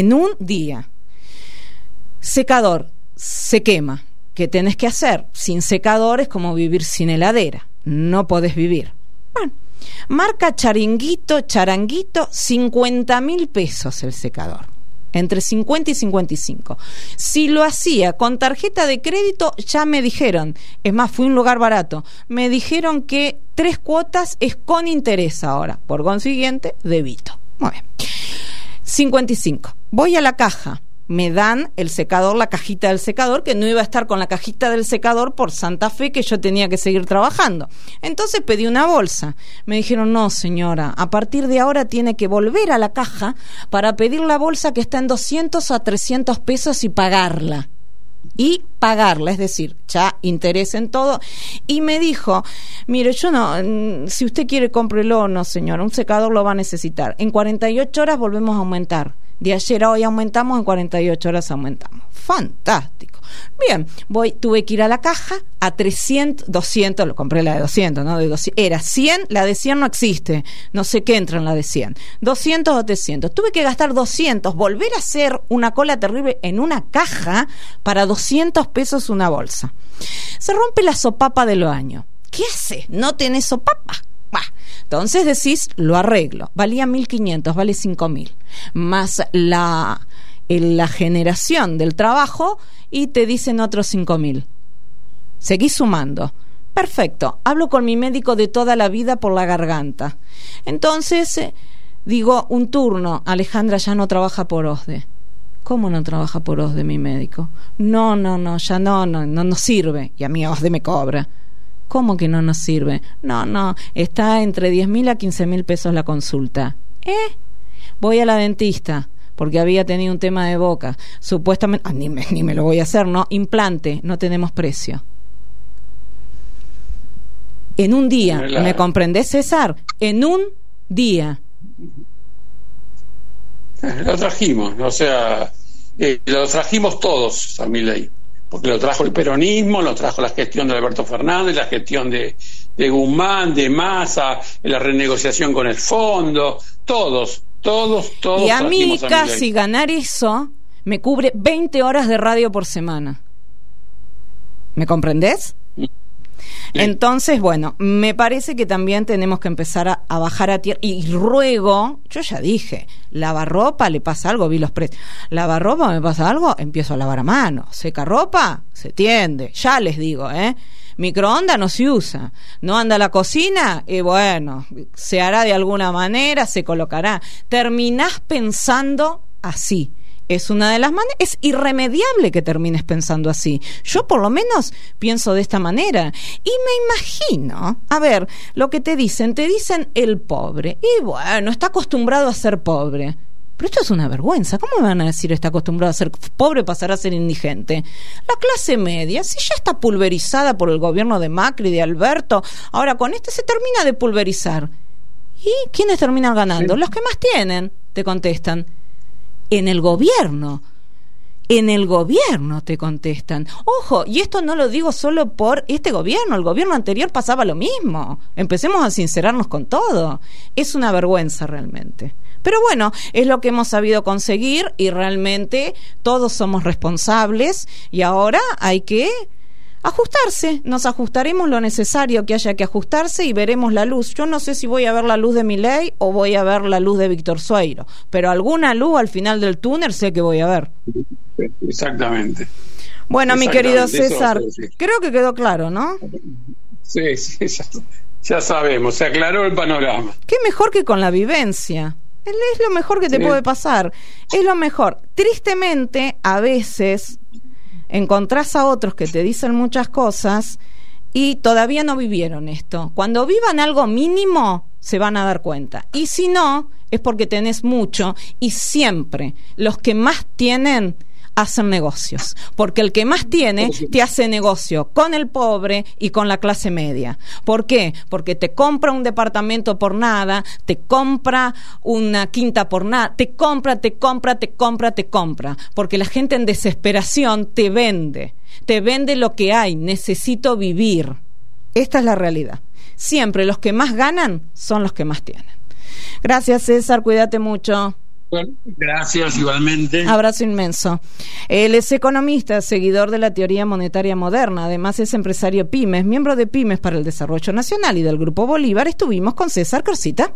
Secador, se quema. ¿Qué tenés que hacer? Sin secador es como vivir sin heladera. No podés vivir. Bueno, marca Charanguito, 50.000 pesos el secador. Entre 50 y 55. Si lo hacía con tarjeta de crédito, ya me dijeron, es más, fui a un lugar barato, me dijeron que 3 cuotas es con interés ahora. Por consiguiente, debito. Muy bien. 55. Voy a la caja. Me dan el secador, la cajita del secador, que no iba a estar con la cajita del secador por Santa Fe, que yo tenía que seguir trabajando. Entonces pedí una bolsa. Me dijeron, no señora, a partir de ahora tiene que volver a la caja para pedir la bolsa que está en 200 a 300 pesos y pagarla. Es decir, ya interés en todo. Y me dijo, mire, yo no, si usted quiere cómprelo, no señora, un secador lo va a necesitar. En 48 horas volvemos a aumentar. De ayer a hoy aumentamos, en 48 horas aumentamos. Fantástico. Bien, tuve que ir a la caja a 300, 200, lo compré la de 200, ¿no? De 200, era 100, la de 100 no existe, no sé qué entra en la de 100, 200 o 300, tuve que gastar 200, volver a hacer una cola terrible en una caja para 200 pesos una bolsa. Se rompe la sopapa del baño. ¿Qué haces? ¿No tenés sopapa? Bah. Entonces decís, lo arreglo. Valía 1.500, vale 5.000. Más la generación del trabajo y te dicen otros 5.000. Seguís sumando. Perfecto. Hablo con mi médico de toda la vida por la garganta. Entonces, digo, un turno. Alejandra ya no trabaja por OSDE. ¿Cómo no trabaja por OSDE mi médico? No, ya no sirve. Y a mí OSDE me cobra. ¿Cómo que no nos sirve? No, está entre 10.000 a 15.000 pesos la consulta. Voy a la dentista, porque había tenido un tema de boca. Supuestamente, ni me lo voy a hacer, ¿no? Implante, no tenemos precio. En un día, ¿me comprendés, César? En un día. Lo trajimos, o sea, lo trajimos todos a Milei, porque lo trajo el peronismo, lo trajo la gestión de Alberto Fernández, la gestión de Guzmán, de Massa, la renegociación con el fondo, todos. Y a mí casi ganar eso me cubre 20 horas de radio por semana. ¿Me comprendés? Sí. Entonces, bueno, me parece que también tenemos que empezar a bajar a tierra. Y ruego, yo ya dije, lavarropa, le pasa algo, vi los precios. Lavarropa, me pasa algo, empiezo a lavar a mano. Seca ropa, se tiende. Ya les digo, microondas no se usa. No anda a la cocina, y bueno, se hará de alguna manera, se colocará. Terminás pensando así. Es una de las maneras, es irremediable que termines pensando así. Yo por lo menos pienso de esta manera. Y me imagino, a ver, lo que te dicen el pobre. Y bueno, está acostumbrado a ser pobre. Pero esto es una vergüenza. ¿Cómo me van a decir está acostumbrado a ser pobre, pasará a ser indigente? La clase media, si ya está pulverizada por el gobierno de Macri, de Alberto, ahora con este se termina de pulverizar. ¿Y quiénes terminan ganando? Sí. Los que más tienen, te contestan. En el gobierno te contestan. Ojo, y esto no lo digo solo por este gobierno, el gobierno anterior pasaba lo mismo. Empecemos a sincerarnos con todo. Es una vergüenza realmente. Pero bueno, es lo que hemos sabido conseguir y realmente todos somos responsables y ahora hay que ajustarse, nos ajustaremos lo necesario que haya que ajustarse y veremos la luz. Yo no sé si voy a ver la luz de Milei o voy a ver la luz de Víctor Sueiro, pero alguna luz al final del túnel sé que voy a ver. Exactamente. Bueno, mi querido César, creo que quedó claro, ¿no? Sí, ya sabemos, se aclaró el panorama. ¿Qué mejor que con la vivencia? Es lo mejor que te puede pasar, es lo mejor. Tristemente, a veces encontrás a otros que te dicen muchas cosas y todavía no vivieron esto. Cuando vivan algo mínimo se van a dar cuenta, y si no es porque tenés mucho, y siempre los que más tienen hacen negocios, porque el que más tiene te hace negocio con el pobre y con la clase media. ¿Por qué? Porque te compra un departamento por nada, te compra una quinta por nada, te compra, porque la gente en desesperación te vende lo que hay, necesito vivir. Esta es la realidad. Siempre los que más ganan son los que más tienen. Gracias, César, cuídate mucho. Bueno, gracias, igualmente. Abrazo inmenso. Él es economista, seguidor de la teoría monetaria moderna, además es empresario pymes, miembro de Pymes para el Desarrollo Nacional y del Grupo Bolívar. Estuvimos con César Corsita.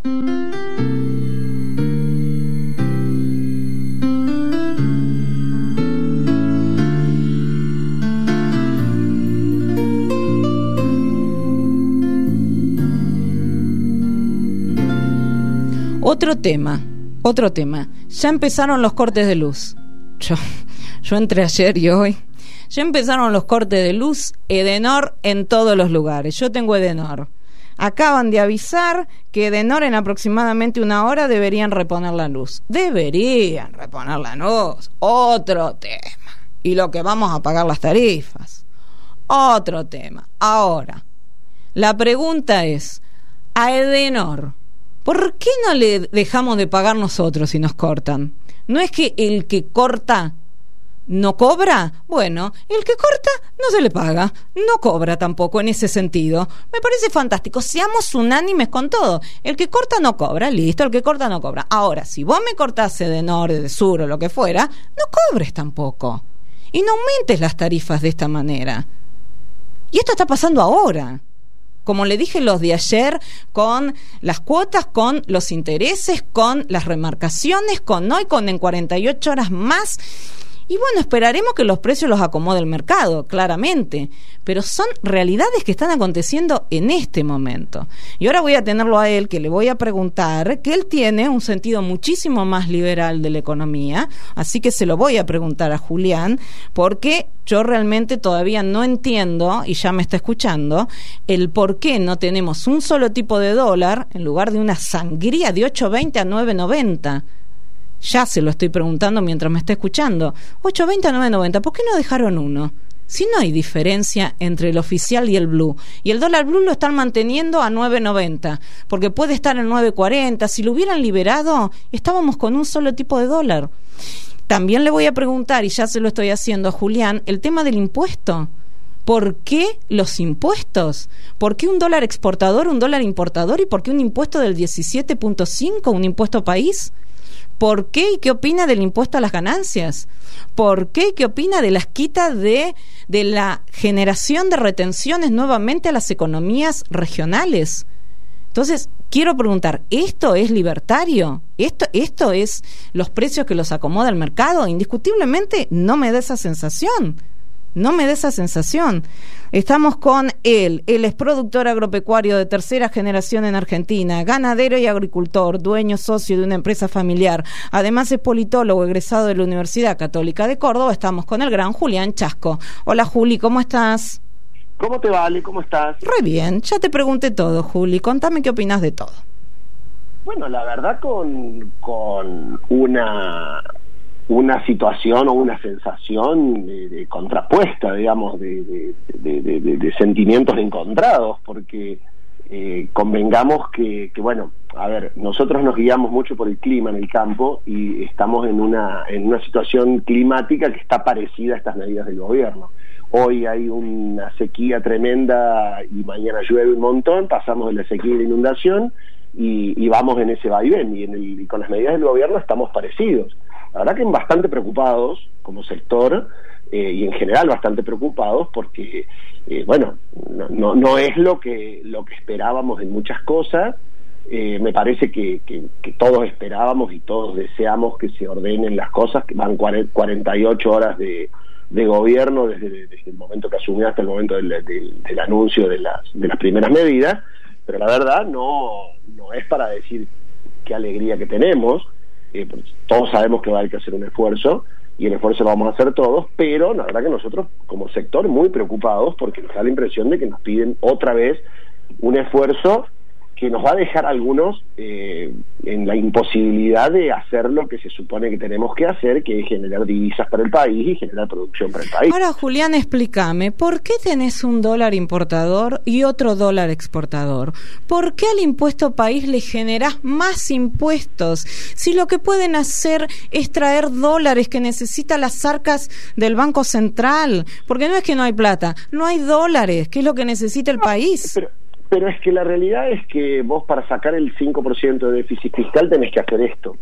Otro tema. Ya empezaron los cortes de luz. Yo entré ayer y hoy. Ya empezaron los cortes de luz. Edenor en todos los lugares. Yo tengo Edenor. Acaban de avisar que Edenor en aproximadamente 1 hora deberían reponer la luz. Deberían reponer la luz. Otro tema. Y lo que vamos a pagar las tarifas. Otro tema. Ahora, la pregunta es, a Edenor, ¿por qué no le dejamos de pagar nosotros si nos cortan? No es que el que corta ¿No cobra? Bueno, el que corta no se le paga, no cobra tampoco en ese sentido. Me parece fantástico, seamos unánimes con todo. El que corta no cobra, listo, el que corta no cobra. Ahora, si vos me cortase de norte, de sur o lo que fuera, no cobres tampoco. Y no aumentes las tarifas de esta manera. Y esto está pasando ahora. Como le dije los de ayer, con las cuotas, con los intereses, con las remarcaciones, con hoy, con en 48 horas más. Y bueno, esperaremos que los precios los acomode el mercado, claramente, pero son realidades que están aconteciendo en este momento. Y ahora voy a tenerlo a él, que le voy a preguntar, que él tiene un sentido muchísimo más liberal de la economía, así que se lo voy a preguntar a Julián, porque yo realmente todavía no entiendo, y ya me está escuchando, el por qué no tenemos un solo tipo de dólar en lugar de una sangría de 8.20 a 9.90. Ya se lo estoy preguntando mientras me está escuchando. 8.20 a 9.90, ¿por qué no dejaron uno? Si no hay diferencia entre el oficial y el blue. Y el dólar blue lo están manteniendo a 9.90, porque puede estar en 9.40. Si lo hubieran liberado, estábamos con un solo tipo de dólar. También le voy a preguntar, y ya se lo estoy haciendo a Julián, el tema del impuesto. ¿Por qué los impuestos? ¿Por qué un dólar exportador, un dólar importador? ¿Y por qué un impuesto del 17.5, un impuesto país? ¿Por qué y qué opina del impuesto a las ganancias? ¿Por qué y qué opina de las quitas de la generación de retenciones nuevamente a las economías regionales? Entonces, quiero preguntar, ¿esto es libertario? ¿Esto es los precios que los acomoda el mercado? Indiscutiblemente no me da esa sensación. No me da esa sensación. Estamos con él es productor agropecuario de tercera generación en Argentina, ganadero y agricultor, dueño socio de una empresa familiar. Además es politólogo egresado de la Universidad Católica de Córdoba. Estamos con el gran Julián Chasco. Hola Juli, ¿cómo estás? ¿Cómo te va, Ale? ¿Cómo estás? Re bien, ya te pregunté todo, Juli. Contame qué opinás de todo. Bueno, la verdad con una situación o una sensación de contrapuesta, digamos, de sentimientos encontrados, porque convengamos que, bueno, a ver, nosotros nos guiamos mucho por el clima en el campo y estamos en una situación climática que está parecida a estas medidas del gobierno. Hoy hay una sequía tremenda y mañana llueve un montón, pasamos de la sequía y la inundación y vamos en ese vaivén, y con las medidas del gobierno estamos parecidos. La verdad que bastante preocupados como sector y en general bastante preocupados porque, bueno, no es lo que esperábamos en muchas cosas. Me parece que todos esperábamos y todos deseamos que se ordenen las cosas, que van 48 horas de gobierno desde el momento que asumió hasta el momento del anuncio de las primeras medidas, pero la verdad no es para decir qué alegría que tenemos. Todos sabemos que va a haber que hacer un esfuerzo y el esfuerzo lo vamos a hacer todos, pero la verdad que nosotros como sector muy preocupados porque nos da la impresión de que nos piden otra vez un esfuerzo que nos va a dejar a algunos en la imposibilidad de hacer lo que se supone que tenemos que hacer, que es generar divisas para el país y generar producción para el país. Ahora, Julián, explícame, ¿por qué tenés un dólar importador y otro dólar exportador? ¿Por qué al impuesto país le generás más impuestos si lo que pueden hacer es traer dólares que necesitan las arcas del Banco Central? Porque no es que no hay plata, no hay dólares, que es lo que necesita el país. Pero es que la realidad es que vos para sacar el 5% de déficit fiscal tenés que hacer esto.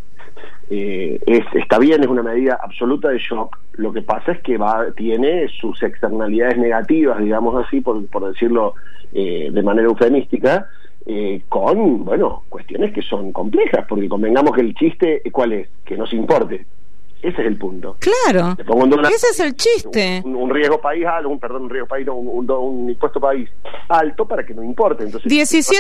Está bien, es una medida absoluta de shock. Lo que pasa es que tiene sus externalidades negativas, digamos así, por decirlo de manera eufemística, con, bueno, cuestiones que son complejas, porque convengamos que el chiste, ¿cuál es? Que no se importe. Ese es el punto. Claro, ese es el chiste. Un riesgo país alto, un impuesto país alto para que no importe. Entonces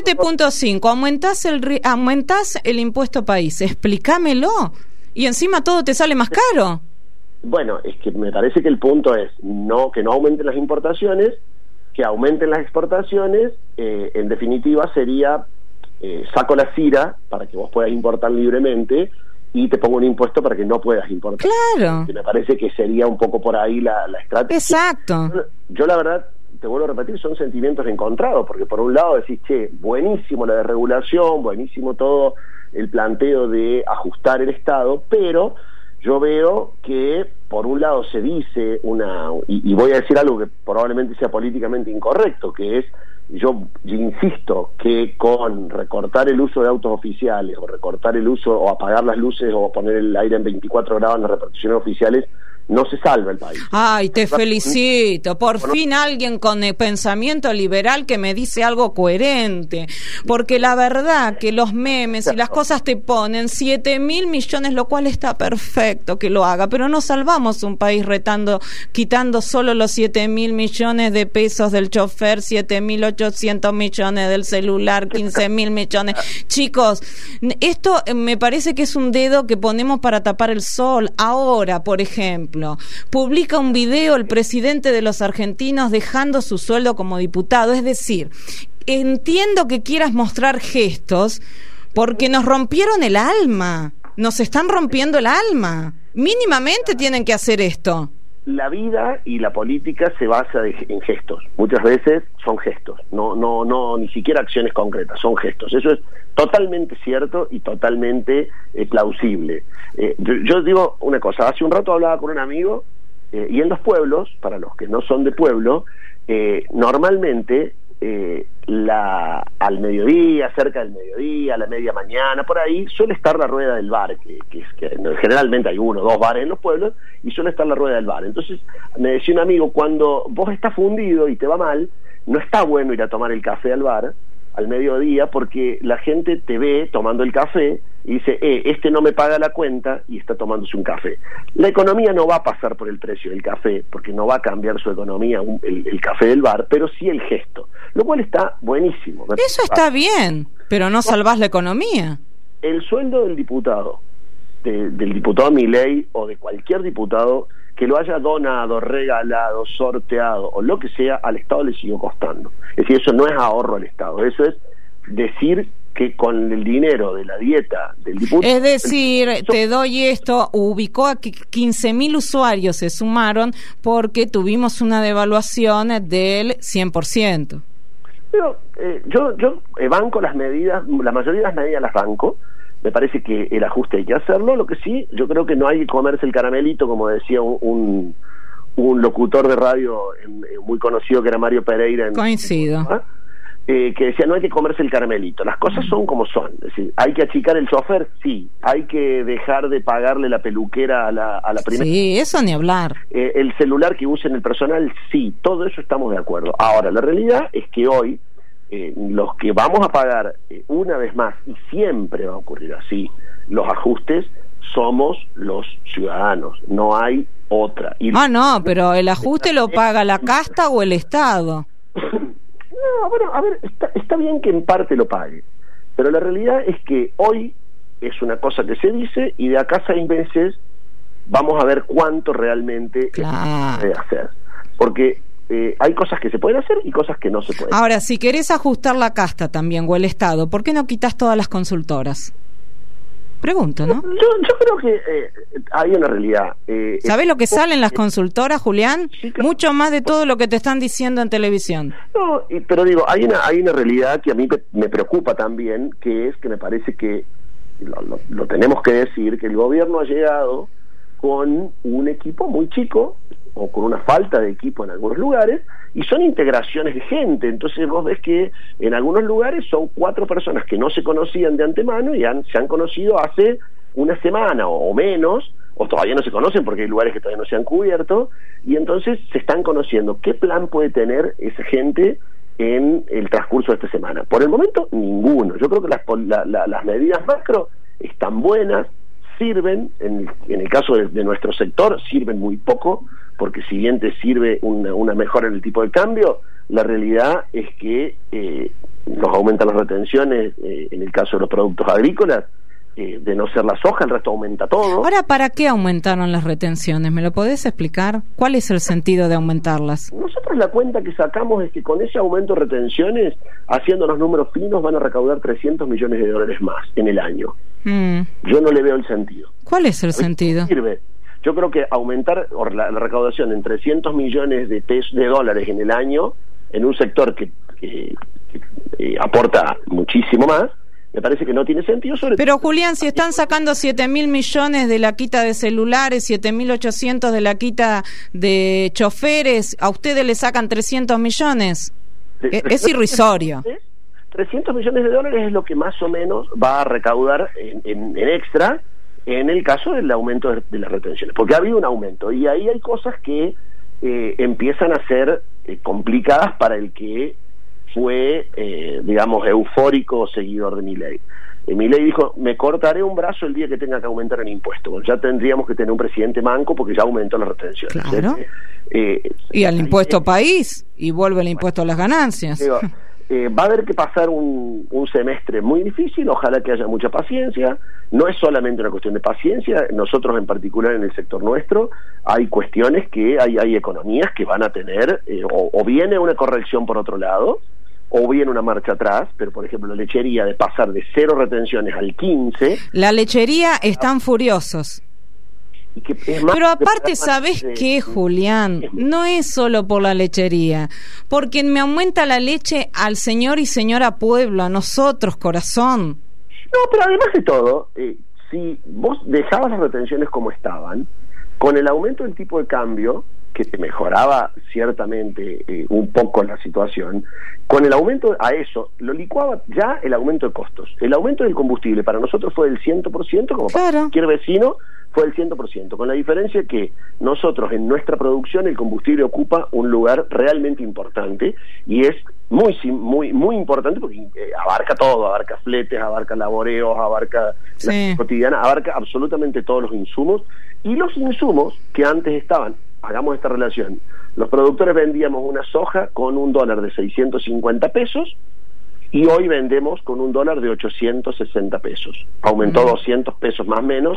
17.5, aumentás el impuesto país, explícamelo. Y encima todo te sale más caro. Bueno, es que me parece que el punto es que no aumenten las importaciones, que aumenten las exportaciones. En definitiva sería saco la CIRA para que vos puedas importar libremente y te pongo un impuesto para que no puedas importar. Claro. Me parece que sería un poco por ahí la estrategia. Exacto. Yo la verdad, te vuelvo a repetir, son sentimientos encontrados, porque por un lado decís, buenísimo la desregulación, buenísimo todo el planteo de ajustar el Estado, pero yo veo que por un lado se dice y voy a decir algo que probablemente sea políticamente incorrecto, que es, yo insisto que con recortar el uso de autos oficiales, o recortar el uso, o apagar las luces, o poner el aire en 24 grados en las reparticiones oficiales, no se salva el país. Ay, te felicito. Por fin alguien con el pensamiento liberal que me dice algo coherente. Porque la verdad que los memes y las cosas te ponen 7.000 millones, lo cual está perfecto que lo haga, pero no salvamos un país quitando solo los 7.000 millones de pesos del chofer, 7.800 millones del celular, 15.000 millones. Chicos, esto me parece que es un dedo que ponemos para tapar el sol. Ahora, por ejemplo, publica un video el presidente de los argentinos dejando su sueldo como diputado. Es decir, entiendo que quieras mostrar gestos porque nos rompieron el alma, nos están rompiendo el alma. Mínimamente tienen que hacer esto. La vida y la política se basa en gestos. Muchas veces son gestos, no ni siquiera acciones concretas, son gestos. Eso es totalmente cierto y totalmente plausible. Yo digo una cosa, hace un rato hablaba con un amigo, y en los pueblos, para los que no son de pueblo, normalmente al mediodía, cerca del mediodía, a la media mañana, por ahí, suele estar la rueda del bar, que generalmente hay 1 o 2 bares en los pueblos, y suele estar la rueda del bar. Entonces, me decía un amigo, cuando vos estás fundido y te va mal, no está bueno ir a tomar el café al bar al mediodía, porque la gente te ve tomando el café y dice, este no me paga la cuenta, y está tomándose un café. La economía no va a pasar por el precio del café, porque no va a cambiar su economía el café del bar, pero sí el gesto, lo cual está buenísimo. Eso está bien, pero no salvás la economía. El sueldo del diputado, del diputado Milei, o de cualquier diputado que lo haya donado, regalado, sorteado o lo que sea, al Estado le siguió costando. Es decir, eso no es ahorro al Estado, eso es decir que con el dinero de la dieta del diputado... Es decir, te doy esto, ubicó a 15.000 usuarios, se sumaron porque tuvimos una devaluación del 100%. Pero yo banco las medidas, la mayoría de las medidas las banco. Me parece que el ajuste hay que hacerlo. Lo que sí, yo creo que no hay que comerse el caramelito, como decía un locutor de radio muy conocido, que era Mario Pereira. Coincido. Que decía, no hay que comerse el caramelito. Las cosas son como son. Es decir, hay que achicar el chofer, sí. Hay que dejar de pagarle la peluquera a la primera. Sí, eso ni hablar. El celular que usen el personal, sí. Todo eso estamos de acuerdo. Ahora, la realidad es que hoy los que vamos a pagar una vez más, y siempre va a ocurrir así, los ajustes, somos los ciudadanos, no hay otra. No, pero el ajuste lo paga la casta o el Estado. No, bueno, a ver, está bien que en parte lo pague, pero la realidad es que hoy es una cosa que se dice, y de acá a 6 meses vamos a ver cuánto realmente se puede hacer, porque hay cosas que se pueden hacer y cosas que no se pueden. Ahora, si querés ajustar la casta también, o el Estado, ¿por qué no quitas todas las consultoras? Pregunto, ¿no? Yo creo que hay una realidad. ¿Sabés lo que salen las consultoras, Julián? Sí, claro. Mucho más de todo lo que te están diciendo en televisión. No, pero digo, hay una realidad que a mí me preocupa también, que es que me parece que lo tenemos que decir, que el gobierno ha llegado con un equipo muy chico, o con una falta de equipo en algunos lugares, y son integraciones de gente. Entonces vos ves que en algunos lugares son 4 personas que no se conocían de antemano y se han conocido hace una semana o menos, o todavía no se conocen porque hay lugares que todavía no se han cubierto, y entonces se están conociendo. ¿Qué plan puede tener esa gente en el transcurso de esta semana? Por el momento, ninguno. Yo creo que las medidas macro están buenas, sirven, en el caso de nuestro sector, sirven muy poco, porque si bien te sirve una mejora en el tipo de cambio, la realidad es que nos aumentan las retenciones en el caso de los productos agrícolas, de no ser la soja, el resto aumenta todo. Ahora, ¿para qué aumentaron las retenciones? ¿Me lo podés explicar? ¿Cuál es el sentido de aumentarlas? Nosotros la cuenta que sacamos es que con ese aumento de retenciones, haciendo los números finos, van a recaudar $300 millones más en el año. Yo no le veo el sentido. ¿Cuál es el sentido? Sirve. Yo creo que aumentar la recaudación en $300 millones de dólares en el año, en un sector que aporta muchísimo más, me parece que no tiene sentido. Pero Julián, si están sacando 7.000 millones de la quita de celulares, 7.800 de la quita de choferes, a ustedes le sacan 300 millones. Es irrisorio. 300 millones de dólares es lo que más o menos va a recaudar en extra en el caso del aumento de las retenciones, porque ha habido un aumento y ahí hay cosas que empiezan a ser complicadas para el que fue, digamos, eufórico seguidor de Milei. Milei dijo, me cortaré un brazo el día que tenga que aumentar el impuesto. Bueno, ya tendríamos que tener un presidente manco porque ya aumentó las retenciones. Claro. Y al impuesto país, y vuelve el impuesto a las ganancias. Va a haber que pasar un semestre muy difícil, ojalá que haya mucha paciencia. No es solamente una cuestión de paciencia, nosotros en particular en el sector nuestro hay cuestiones que hay economías que van a tener o viene una corrección por otro lado o viene una marcha atrás, pero por ejemplo la lechería de pasar de 0 retenciones al 15. La lechería están furiosos. Pero aparte, ¿sabés qué, Julián? No es solo por la lechería, porque me aumenta la leche al señor y señora pueblo, a nosotros, corazón. No, pero además de todo, si vos dejabas las retenciones como estaban, con el aumento del tipo de cambio, que te mejoraba ciertamente un poco la situación, con el aumento a eso, lo licuaba ya el aumento de costos. El aumento del combustible para nosotros fue del 100%, como para cualquier vecino, fue del 100%, con la diferencia que nosotros en nuestra producción el combustible ocupa un lugar realmente importante y es muy importante porque abarca todo, abarca fletes, abarca laboreos, abarca la cotidiana, abarca absolutamente todos los insumos, y los insumos que antes estaban, hagamos esta relación, los productores vendíamos una soja con $1 de 650 pesos y hoy vendemos con $1 de 860 pesos, aumentó 200 pesos más o menos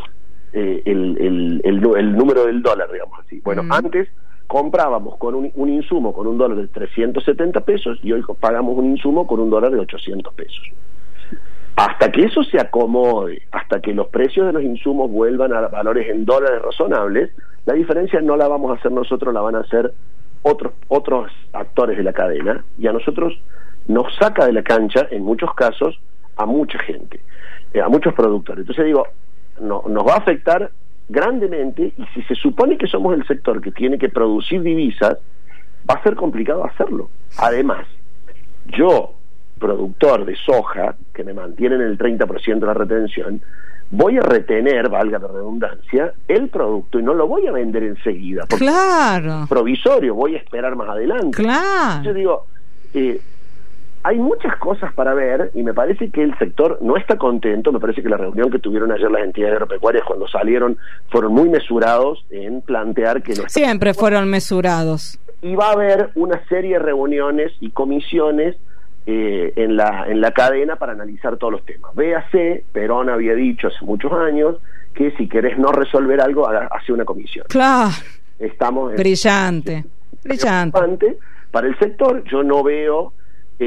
el número del dólar, digamos así. Bueno, antes comprábamos con un insumo con $1 de 370 pesos y hoy pagamos un insumo con $1 de 800 pesos. Hasta que eso se acomode, hasta que los precios de los insumos vuelvan a valores en dólares razonables, la diferencia no la vamos a hacer nosotros, la van a hacer otros actores de la cadena, y a nosotros nos saca de la cancha, en muchos casos, a mucha gente, a muchos productores. Entonces digo, nos va a afectar grandemente, y si se supone que somos el sector que tiene que producir divisas, va a ser complicado hacerlo. Además, yo, productor de soja, que me mantienen el 30% de la retención, voy a retener, valga la redundancia, el producto y no lo voy a vender enseguida, porque es provisorio, voy a esperar más adelante. Yo digo, hay muchas cosas para ver y me parece que el sector no está contento. Me parece que la reunión que tuvieron ayer las entidades agropecuarias cuando salieron fueron muy mesurados en plantear que no siempre fueron mesurados. Y va a haber una serie de reuniones y comisiones en la cadena para analizar todos los temas. Véase, Perón había dicho hace muchos años que si querés no resolver algo, hace una comisión. Claro. Estamos brillante. Para el sector. Yo no veo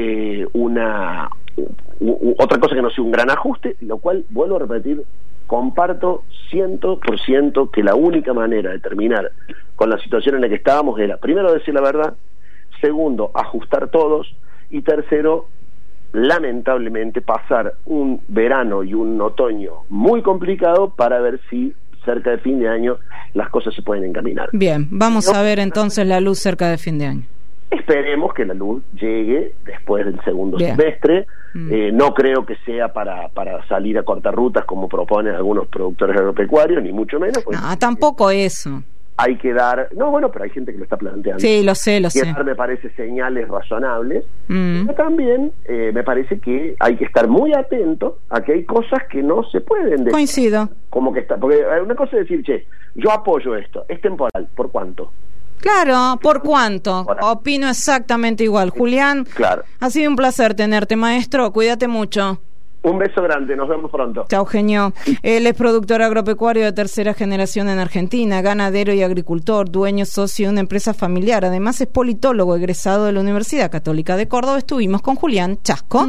otra cosa que no sea un gran ajuste, lo cual, vuelvo a repetir, comparto 100% que la única manera de terminar con la situación en la que estábamos era, primero, decir la verdad, segundo, ajustar todos, y tercero, lamentablemente pasar un verano y un otoño muy complicado para ver si cerca de fin de año las cosas se pueden encaminar. Bien, vamos a ver entonces la luz cerca de fin de año. Esperemos que la luz llegue después del segundo semestre. No creo que sea para salir a cortar rutas como proponen algunos productores agropecuarios, ni mucho menos. No, tampoco eso. Hay que dar... No, bueno, pero hay gente que lo está planteando. Sí, lo sé. Dar, me parece, señales razonables. Pero también me parece que hay que estar muy atento a que hay cosas que no se pueden decir. Coincido. Como que está... Porque una cosa es decir, yo apoyo esto, es temporal, ¿por cuánto? Claro, ¿por cuánto? Opino exactamente igual. Julián, ha sido un placer tenerte, maestro. Cuídate mucho. Un beso grande, nos vemos pronto. Chau, genio. Él es productor agropecuario de tercera generación en Argentina, ganadero y agricultor, dueño, socio de una empresa familiar. Además es politólogo egresado de la Universidad Católica de Córdoba. Estuvimos con Julián Chasco.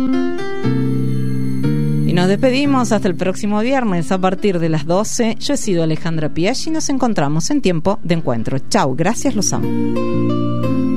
Y nos despedimos hasta el próximo viernes a partir de las 12. Yo he sido Alejandra Piaggi y nos encontramos en Tiempo de Encuentro. Chau, gracias, los amo.